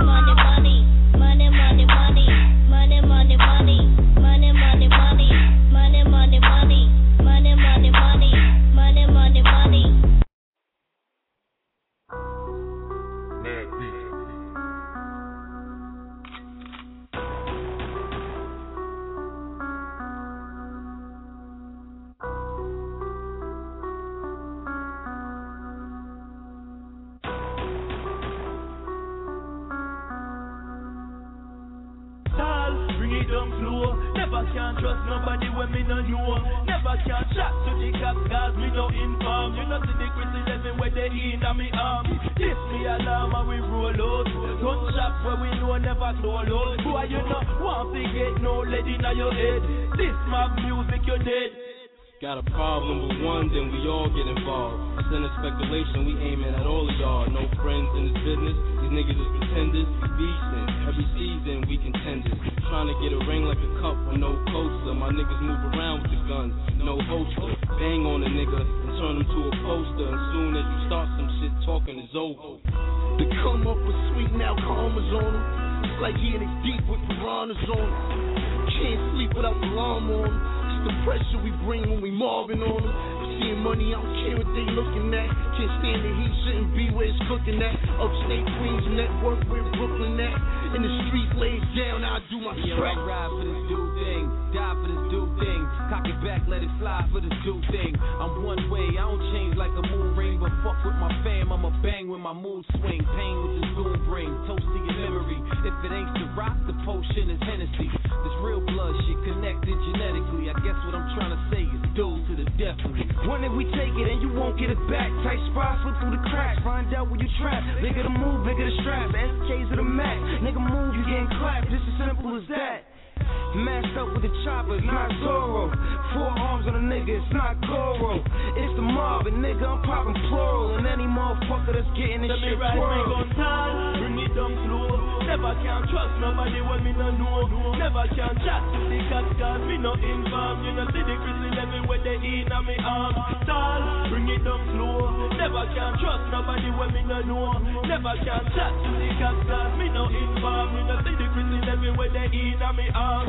Never can trust nobody when me no know. Never can chat to the cops cause me no inform. You know see the Chris eleven where they in on me arm. This me alarm and we roll out. Gun shop where we know never close out. Boy you know want to get no lead in your head. This my music you dead. Got a problem with one, then we all get involved. Instead of speculation, we aiming at all of y'all. No friends in this business, these niggas is pretenders. We beastin', every season we contenders. Trying to get a ring like a cup with no coaster. My niggas move around with the guns, no holster. Bang on a nigga and turn him to a poster. And soon as you start some shit, talking is over. The come up was sweet, now karma's on him. It's like he in it deep with piranhas on him. Can't sleep without the alarm on him. The pressure we bring when we mobbing on them. Seeing money, I don't care what they looking at. Can't stand the heat, shouldn't be where it's cooking at. Upstate Queens network, where Brooklyn at. In the street laid down, I do my yeah, track. I ride for this dude thing, die for this dude thing. Cock it back, let it fly for this dude thing. I'm one way, I don't change like a moon ring. But fuck with my fam, I'ma bang when my mood swing. Pain with this goon bring, toast to your memory. If it ain't the rock, the potion is Hennessy. This real blood shit connected genetically. I guess what I'm trying to say is dude to the death of me. When if we take it and you won't get it back. Tight spots, slip through the cracks. Find out where you trapped. Bigger the move, bigger the strap. S Ks of the max. Nigga move, you getting clapped. Just as simple as that. Mashed up with the choppers, not Zorro. Four arms on a nigga, it's not Goro. It's the mob, and nigga, I'm popping plural. And any motherfucker that's getting this shit twirl. Let me ride time, bring it down slow. Never can trust nobody when me no know. Never can chat to the cops cause me no inform. You know see the Chris eleven where they in on me arm. Tall, bring it down slow. Never can trust nobody when me no know. Never can chat to the cops cause me no inform. You know see the Chris eleven where they in on me arm.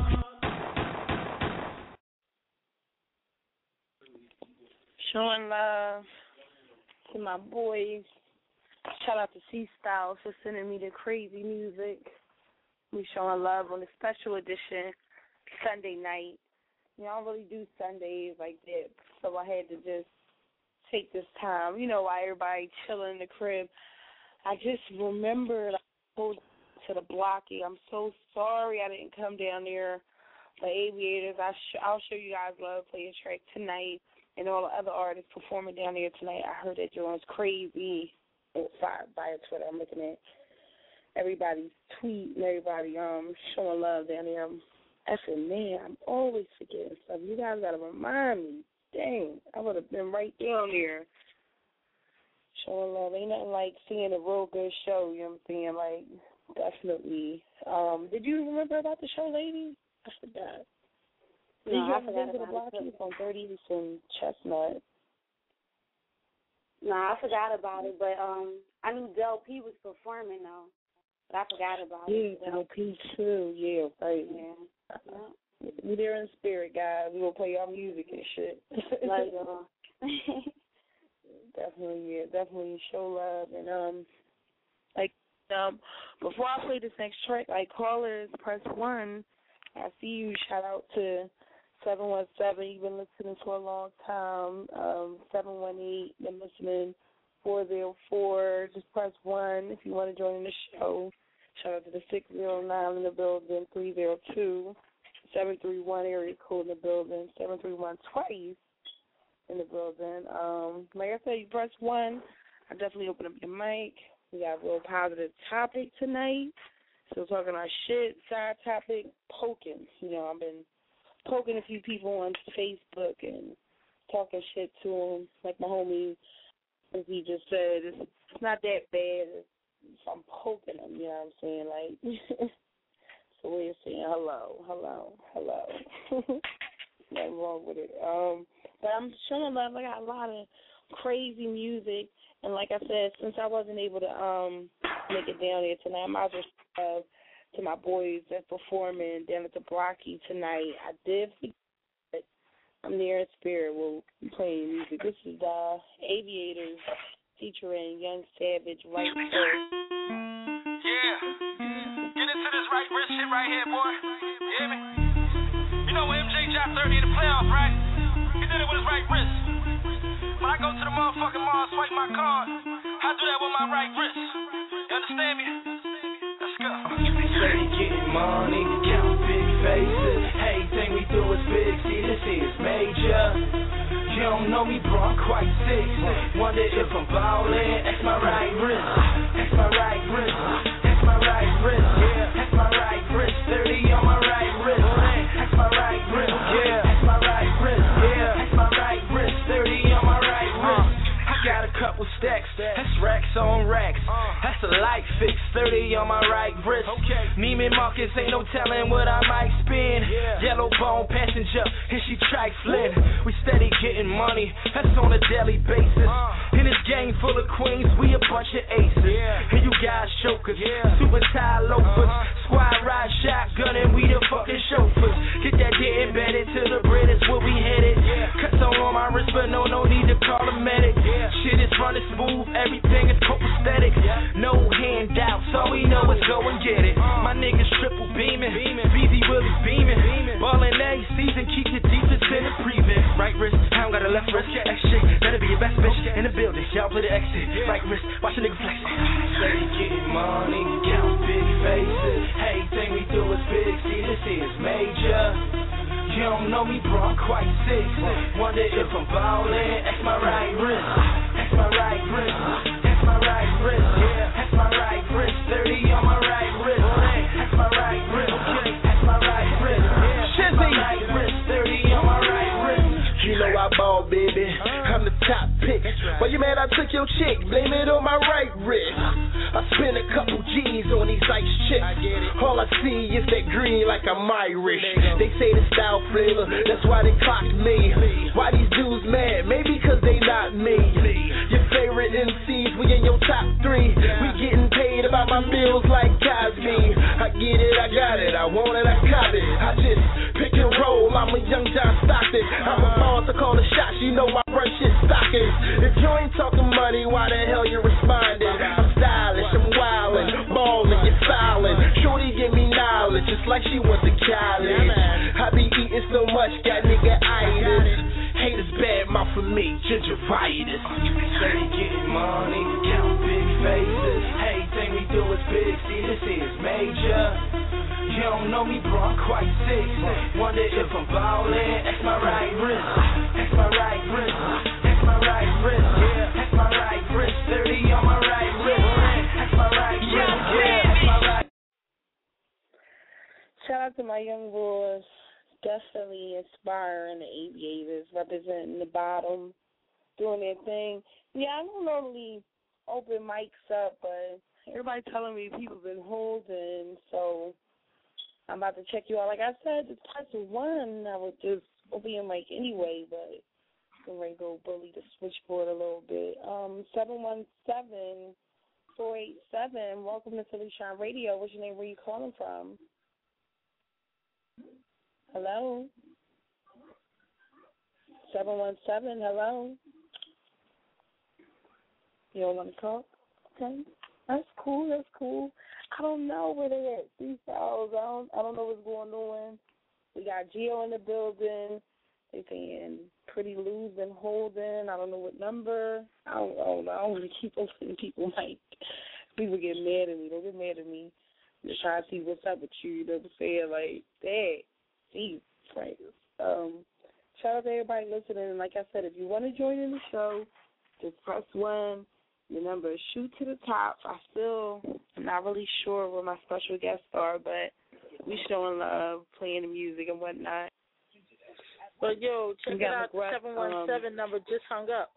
Showing love to my boys. Shout out to C Styles for sending me the crazy music. We showing love on the special edition Sunday night. You know, I don't really do Sundays like that, so I had to just take this time. You know, while everybody chilling in the crib. I just remembered I pulled to the blocky. I'm so sorry I didn't come down there. The Aviators, I sh- I'll show you guys love, play a track tonight. And all the other artists performing down there tonight. I heard that Jones crazy. By, by Twitter, I'm looking at everybody's tweet and everybody um showing love down there. I'm effing man, I'm always forgetting stuff. You guys gotta remind me. dang, I would have been right down there. Showing love. Ain't nothing like seeing a real good show, you know what I'm saying? Like, definitely. Um, did you remember about the show, lady? I forgot. Did No, you I ever forgot visit the about block it. on thirtieth and Chestnut? No, I forgot about it, but um, I knew Del P was performing though, but I forgot about it. Yeah, Del P too. Yeah, right. Yeah. yeah. We there in spirit, guys. We gonna play our music and shit. Like, uh, definitely, yeah, definitely show love and um, like um, before I play this next track, like callers press one. I see you. Shout out to seven one seven. You've been listening for a long time. Um, seven one eight. Been listening. Four zero four. Just press one if you want to join the show. Shout out to the six zero nine in the building. Three zero two. Seven three one area code in the building. Seven three one twice in the building. Um, like I said, you press one. I definitely open up your mic. We got a real positive topic tonight. So talking our shit, side topic, poking. You know, I've been poking a few people on Facebook and talking shit to them. Like my homie, as he just said, it's, it's not that bad. It's, I'm poking them, you know what I'm saying? Like, so we're saying hello, hello, hello. Nothing wrong with it. Um, but I'm showing love. I got a lot of crazy music. And like I said, since I wasn't able to um make it down there tonight, I might as well uh, to my boys that's performing down at the Blocky tonight. I did forget I'm there in spirit. We'll be playing music. This is uh, Aviators featuring Young Savage, Right First. Yeah. Get into this right wrist shit right here, boy. You hear me? You know when M J dropped thirty in the playoffs, right? He did it with his right wrist. When I go to the motherfucking mall, swipe my card, I do that with my right wrist. You understand me? Let's go. Steady getting money, count big faces. Everything we do is big, see this is major. You don't know me, bro, I'm quite sick. Wonder if I'm ballin', that's my right wrist. That's my right wrist. That's my right wrist. Yeah, that's my right wrist. thirty on my right wrist. That's my right wrist. Yeah, that's my right wrist. Yeah, that's my right wrist. thirty on my right wrist. I got a couple stacks, that's racks on racks. That's a light fix, thirty on my right wrist. Neiman Marcus, ain't no telling what I might spend. Yellow bone passenger, and she trifling. We steady getting money, that's on a daily basis. In this gang full of queens, we a bunch of aces. And you guys chokers, super tie loafers. Squad ride shotgun and we the fucking chauffeurs. Get that dead embedded to the bread, that's where we headed. Cuts on my wrist, but no, no need to call a medic. Shit is running smooth, everything is copacetic. No handouts, all we know is go and get it. My niggas triple beaming, B Z Willie's beaming. Ballin' A season, keep your defense in the prevent. Right wrist, I don't got a left wrist. That shit, better be your best bitch in the building. Y'all play the exit. Right wrist, watch a nigga flex. Steady getting money, count big faces. Everything we do is big, see this is major. You don't know me, bro, I'm quite sick. Wonder if I'm ballin', that's my right wrist. That's my right wrist. That's my right wrist. Yeah, that's my right wrist. thirty on my right wrist. That's my right wrist. That's my right wrist. Yeah, that's my right wrist. thirty on my right wrist. You know I ball, baby. I'm the top pick. Why you mad I took your chick? Blame it on my right wrist. I spent a couple G's on these ice chicks. All I see is that green like I'm Irish. They say the style flavor, that's why they clocked me. Why these dudes mad? Maybe cause they not me. Your favorite M Cs, we in your top three. We getting paid about my bills like Cosby. I get it, I got it, I want it, I cop it. I just pick and roll, I'm a young John Stockton. I'm a boss to call the shots, you know I run shit stockings. If you ain't talking money, why the hell you responding? I'm stylish, I'm wildin', ballin', you're silent. Shorty give me knowledge, just like she went to college. I be eating so much, got nigga itis. Haters bad mouth for me, gingivitis. Steady getting money, count big faces. Everything we do is big, see this is major. You don't know me, bro, I'm quite sick. Wonder if I'm ballin', that's my right wrist. That's my right wrist. That's my right wrist. Yeah, that's my right wrist. thirty on my right wrist. That's my right wrist. Yeah, that's my right. Shout out to my young boys, definitely inspiring the aviators, representing the bottom, doing their thing. Yeah, I don't normally open mics up, but everybody telling me people been holding, so I'm about to check you out. Like I said, the press one, I would just open your mic anyway, but I'm ready to go bully the switchboard a little bit. Um, seven one seven, four eight seven, welcome to Philly Shine Radio. What's your name? Where you calling from? Hello? seven one seven, hello? You don't want to talk? Okay. That's cool, that's cool. I don't know where they at. These fellas, I don't, I don't know what's going on. We got Gio in the building. They saying Pretty Lou's been holding. I don't know what number. I don't, I don't know. I don't want to keep opening people like people get mad at me. Don't get mad at me. I'm just trying to see what's up with you. You know what I'm saying? Like, that. Jeez, right. Um, shout out to everybody listening. And like I said, if you want to join in the show, just press one. Your number is shoot to the top. I still am not really sure where my special guests are, but we showing love, playing the music and whatnot. But yo, check it out. The seven one seven um, number just hung up.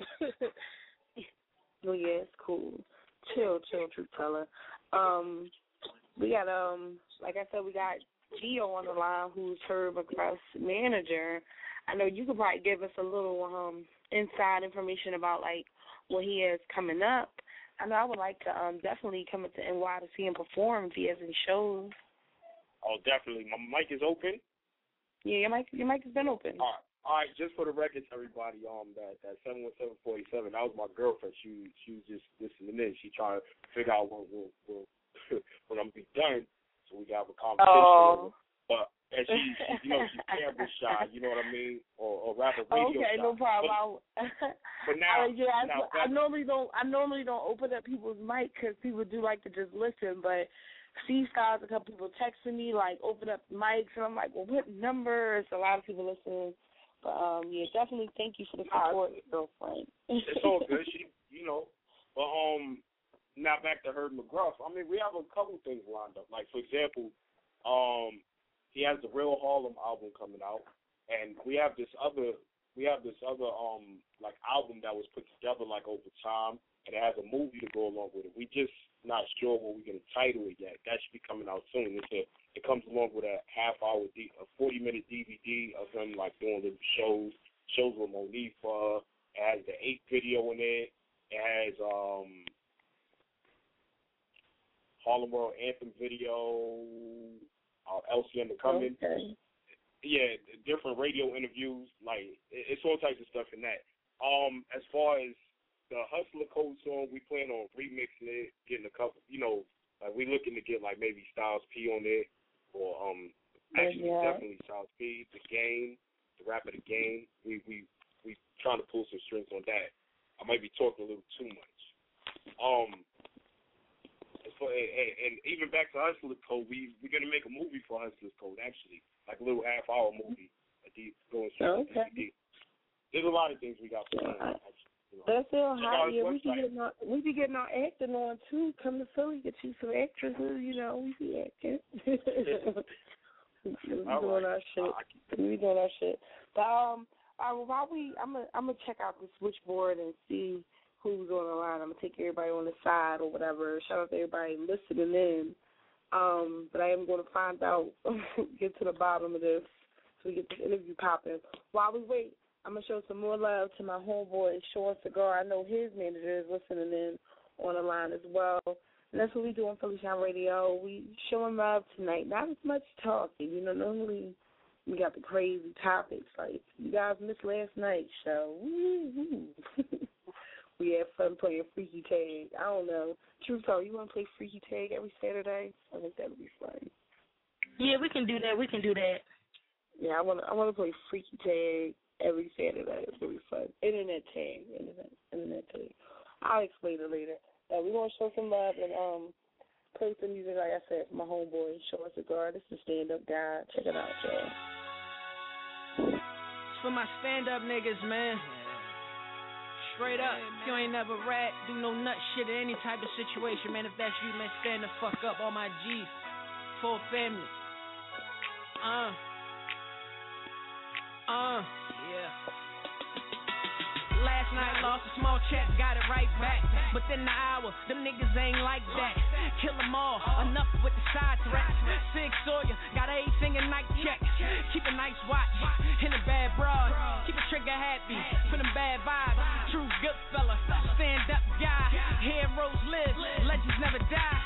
Oh yeah, it's cool. Chill, chill, truth teller. Um, we got um, like I said, we got Gio on the line, who's Herb McGruff's manager. I know you could probably give us a little um inside information about like what he has coming up. I know I would like to um definitely come into N Y to see him perform if he has any shows. Oh, definitely. My mic is open. Yeah, your mic, your mic has been open. All right, all right. Just for the record, everybody, um, that that seven one seven four eight seven, that was my girlfriend. She she was just listening in. She trying to figure out when when when, when I'm be done, so we can have a conversation. Oh. But and she, she, you know, she's camera shy. You know what I mean? Or or rather radio okay, shy. no problem. But, but now, uh, yeah, now I, I normally don't. I normally don't open up people's mic because people do like to just listen, but. See, Styles, a couple people texting me, like, open up mics, and I'm like, well, what number? It's a lot of people listening. But, um, yeah, definitely thank you for the support, uh, girlfriend. It's all good. She, you know, but, um, now back to Herb McGruff. I mean, we have a couple things lined up. Like, for example, um, he has the Real Harlem album coming out, and we have this other, we have this other, um, like, album that was put together, like, over time, and it has a movie to go along with it. We just not sure what we're gonna title it yet. That should be coming out soon. It's a, it comes along with a half hour, D, a forty minute D V D of them like doing little shows, shows with Monifa. It has the eight video in it. It has um Harlem World Anthem video. Uh, L C M the Coming. Okay. Yeah, different radio interviews. Like it's all types of stuff in that. Um, as far as the Hustler Code song, we plan on remixing it, getting a couple, you know, like we looking to get like maybe Styles P on it, or um, actually yeah. definitely Styles P, The Game, the rapper The Game. We we we trying to pull some strings on that. I might be talking a little too much. Um, for, and, and even back to Hustler Code, we we're gonna make a movie for Hustler Code actually, like a little half hour movie. Going straight okay. to D V D. There's a lot of things we got planned. Actually. That's still hot. Yeah, we be getting our we be getting our acting on too. Come to Philly, get you some actresses. You know, we be acting. we be doing right. our shit. We be doing our shit. But um, I, while we, I'm gonna I'm gonna check out the switchboard and see who's on the line. I'm gonna take everybody on the side or whatever. Shout out to everybody listening in. Um, but I am going to find out, get to the bottom of this, so we get this interview popping. While we wait. I'm going to show some more love to my homeboy, Sean Cigar. I know his manager is listening in on the line as well. And that's what we do on Philly Shine Radio. We showing love tonight. Not as much talking. You know, normally we got the crazy topics. Like, you guys missed last night's show. We had fun playing Freaky Tag. I don't know. Truth Talk, you want to play Freaky Tag every Saturday? I think that would be fun. Yeah, we can do that. We can do that. Yeah, I want to I want to play Freaky Tag every Saturday. It's going to be fun. Internet tag. Internet, internet tag. I'll explain it later. Uh, we're going to show some love and um, play some music, like I said, for my homeboy, Sean Cigar. This is Stand-Up Guy. Check it out, y'all. It's for my stand-up niggas, man. Straight up. If you ain't never rat, do no nut shit in any type of situation, man. If that's you, man, stand the fuck up. All my G's. Full family. Uh. Uh, yeah. Last night lost a small check, got it right back. Within the hour, them niggas ain't like that. Kill them all, enough with the side threats. Sig Sawyer, got everything in night check. Keep a nice watch, in a bad broad. Keep a trigger happy, for them bad vibes. True good fella, stand up guy. Heroes live, legends never die.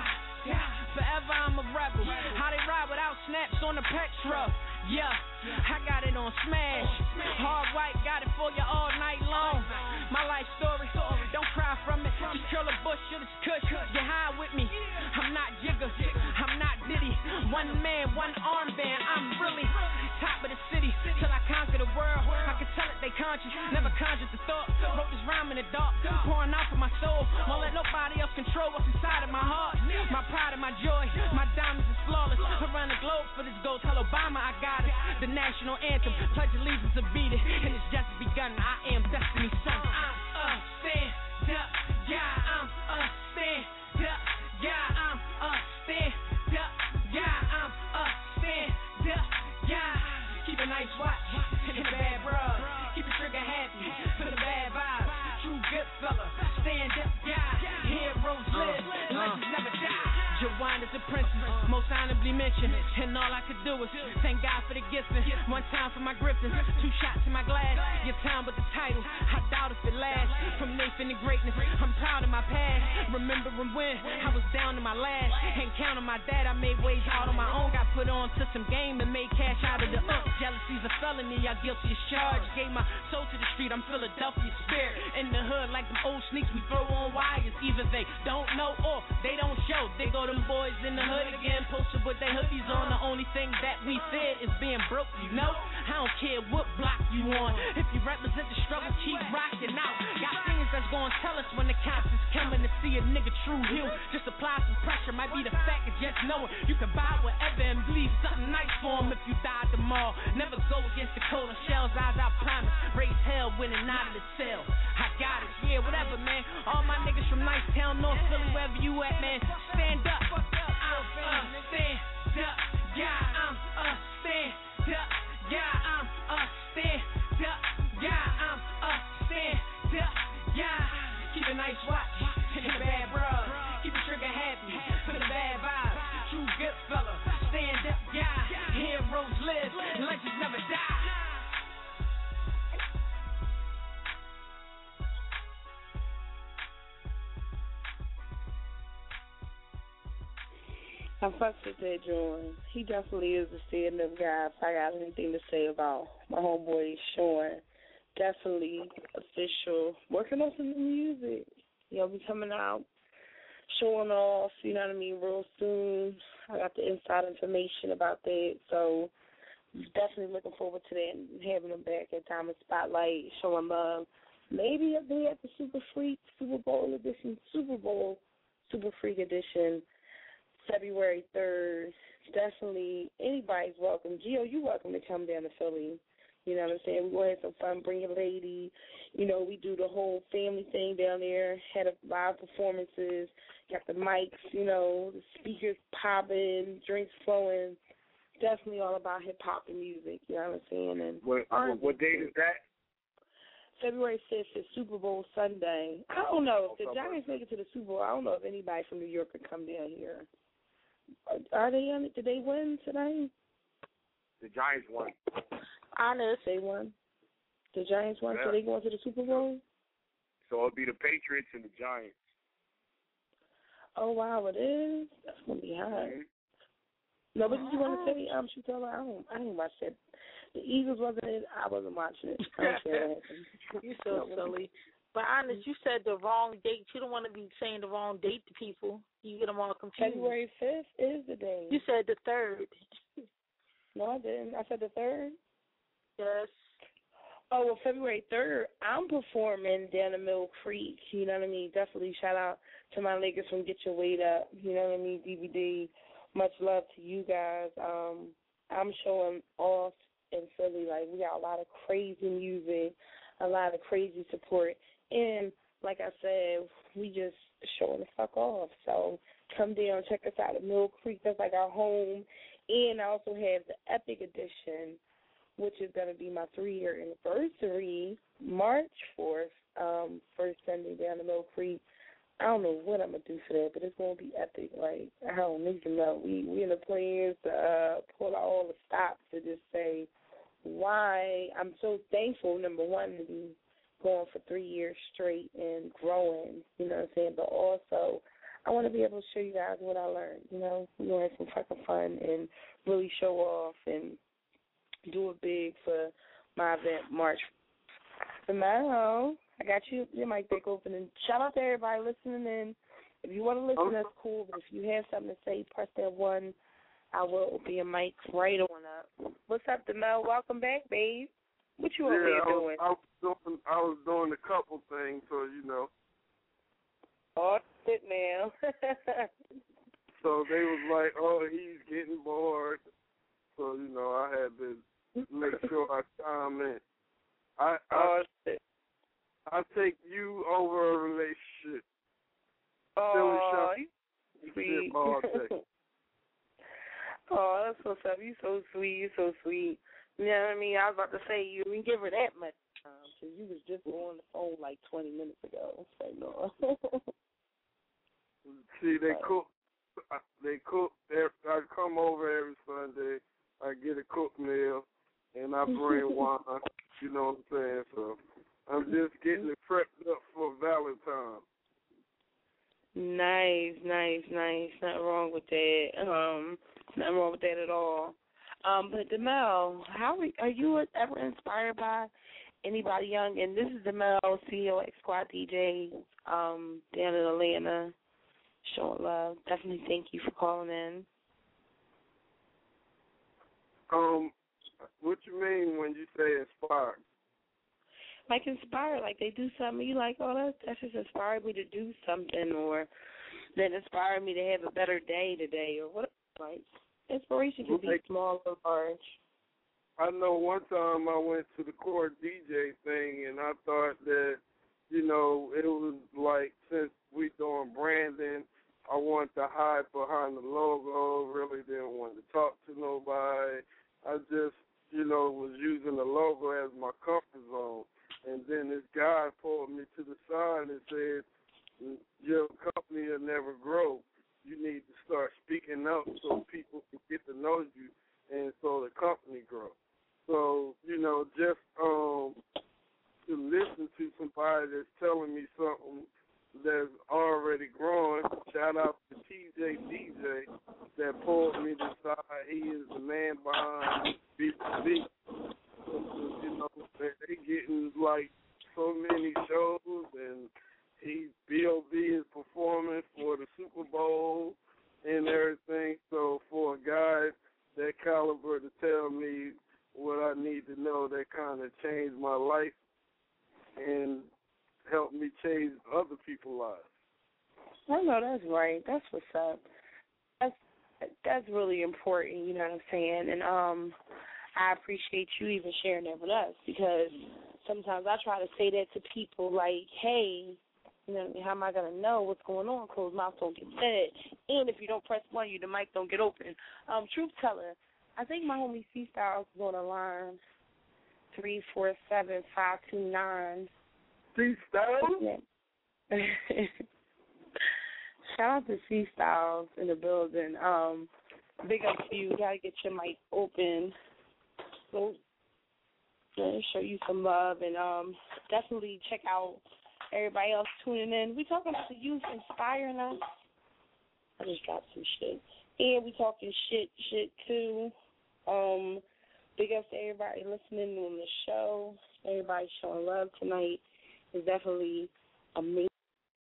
Forever I'm a rebel. How they ride without snaps on the petrol. Yeah, I got it on smash. Hard white, got it for you all night long. My life story, don't cry from it. Just curl a bush, shit is kush. Get high with me. I'm not Jigga, I'm not Diddy. One man, one armband. I'm really top of the city till I conquer the world. I can tell it they conscious, never conjured the thought. Wrote this rhyme in the dark, pouring out for my soul. Won't let nobody else control what's inside of my heart. My pride and my joy, my diamonds is flawless. Around the globe for this gold. Tell Obama I got it. The national anthem, pledge allegiance to beat it, and it's just begun. I am Destiny's son. I'm a stand up guy. I'm a stand up guy. I'm a stand up guy. I'm a stand up guy. Keep a nice watch and a bad bro. Keep a trigger happy for the bad vibes. True good fella, stand up guy. Heroes live, legends never die. Jawan is a princess, most honorably mentioned. And all I could do is thank God for the gifting. One time for my griffins, two shots in my glass. Your time with the title, I doubt if it lasts. From Nathan to greatness, I'm proud of my past. Remembering when I was down to my last. Ain't counting my dad, I made ways out on my own. Got put on to some game and made cash out of the up. Jealousy's a felony, I guilty as charged. Gave my soul to the street, I'm Philadelphia spirit. In the hood like them old sneaks we throw on wires. Either they don't know or they don't show. They go them boys in the hood again, posted with their hoodies on. The only thing that we fear is being broke, you know. I don't care what block you on. If you represent the struggle, keep rocking out. Got things that's gonna tell us when the cops is coming to see a nigga true hue. Just apply some pressure, might be the fact of just knowing you can buy whatever and leave something nice for him if you die tomorrow. Never go against the cold and shells, eyes I promise. Raise hell, winning out of the cell. I got it, yeah, whatever, man. All my niggas from Nice Town, North Philly, wherever you at, man. Stand up. I'm a stand up guy. I'm a stand up guy. I'm a stand up guy. I'm a stand up guy. Keep a nice watch and a bad bro. Keep a trigger happy for the bad vibes. True good fella, stand up guy. Heroes live, legends never die. I fucked with that Jordan. He definitely is a stand-up guy. If I got anything to say about my homeboy Sean, definitely official. Working on some new music. He'll be coming out, showing off, you know what I mean, real soon. I got the inside information about that, so definitely looking forward to that and having him back at Time of Spotlight, showing love. Maybe up there at the Super Freak, Super Bowl edition, Super Bowl, Super Freak edition. February third, definitely anybody's welcome. Gio, you welcome to come down to Philly. You know what I'm saying? We're going to have some fun, bring your lady. You know, we do the whole family thing down there, had a live performances, got the mics, you know, the speakers popping, drinks flowing. Definitely all about hip-hop and music, you know what I'm saying? And what, what, what date is that? February fifth is Super Bowl Sunday. I don't know. If the Giants make it to the Super Bowl, I don't know if anybody from New York could come down here. Are they on it? Did they win today? The Giants won. Honest. They won. The Giants won, yeah. So they going to the Super Bowl? So it'll be the Patriots and the Giants. Oh, wow, it is? That's going to be hot. Mm-hmm. No, but did you want to say, um, Shutella? I don't, I didn't watch that. The Eagles wasn't it. I wasn't watching it. I don't care what happened. You're so silly. But honest, you said the wrong date. You don't want to be saying the wrong date to people. You get them all confused. February fifth is the day. You said the third. No, I didn't. I said the third? Yes. Oh, well, February third, I'm performing down in Mill Creek. You know what I mean? Definitely shout out to my Lakers from Get Your Weight Up. You know what I mean? D V D. Much love to you guys. Um, I'm showing off in Philly. Like, we got a lot of crazy music, a lot of crazy support. And like I said, we just showing the fuck off. So come down, check us out at Mill Creek. That's like our home. And I also have the Epic Edition which is going to be my three-year anniversary, March fourth, um, first Sunday down the Mill Creek. I don't know what I'm going to do for that, but it's going to be epic. Like, I don't even know. We we in the plans to uh, pull out all the stops to just say why I'm so thankful, number one, to be going for three years straight and growing, you know what I'm saying? But also, I want to be able to show you guys what I learned, you know? We're going to have some fucking fun and really show off and do it big for my event, March. Tomorrow, I got you, your mic back open. And shout out to everybody listening in. If you want to listen, that's cool. But if you have something to say, press that one. I will open your mic right on up. What's up, DeMel? Welcome back, babe. What you yeah, over here I was, doing? I was doing? I was doing a couple things, so you know. Oh, sit now. So they was like, oh, he's getting bored. So, you know, I had to make sure I comment. I, I, oh, shit. I take you over a relationship. Oh, you sweet. All day. Oh, that's what's up. You so sweet. You so sweet. You know what I mean? I was about to say, you didn't give her that much time because you was just on the phone like twenty minutes ago. So, no. See, they cook. They cook. I come over every Sunday. I get a cooked meal, and I bring wine. You know what I'm saying? So I'm just getting it prepped up for Valentine's. Nice, nice, nice. Nothing wrong with that. Um, nothing wrong with that at all. Um, but DeMel, how are, are you ever inspired by anybody young? And this is DeMel, C E O X Squad D J, um, down in Atlanta, showing love. Definitely thank you for calling in. Um, what you mean when you say inspired? Like inspired, like they do something, you like, oh, that, that just inspired me to do something, or that inspired me to have a better day today, or whatever. Like, inspiration can be small or large. I know one time I went to the Core D J thing, and I thought that, you know, it was like, since we doing branding, I wanted to hide behind the logo, really didn't want to talk to nobody. I just, you know, was using the logo as my comfort zone. And then this guy pulled me to the side and said, your company will never grow. You need to start speaking up so people can get to know you and so the company grows. So, you know, just um, to listen to somebody that's telling me something that's already growing, shout out to T J D J that pulled me to the side. He is the man behind B two B. You know, they getting like so many shows, and he B O B is performing for the Super Bowl and everything. So for a guy that caliber to tell me what I need to know, that kind of changed my life and helped me change other people's lives. I know that's right. That's what's up. That's that's really important. You know what I'm saying? And um. I appreciate you even sharing that with us, because sometimes I try to say that to people like, hey, you know, how am I going to know what's going on? Closed mouth don't get fed. And if you don't press one, you the mic don't get open. Um, truth teller, I think my homie C-Styles is on the line, three four seven, five two nine. C-Styles? Yeah. Shout out to C-Styles in the building. Um, big up to you. You got to get your mic open. So, yeah, show you some love, and um, definitely check out everybody else tuning in. We talking about the youth inspiring us. I just dropped some shit. And we talking shit, shit too. Um, big ups to everybody listening on the show. Everybody showing love tonight is definitely amazing.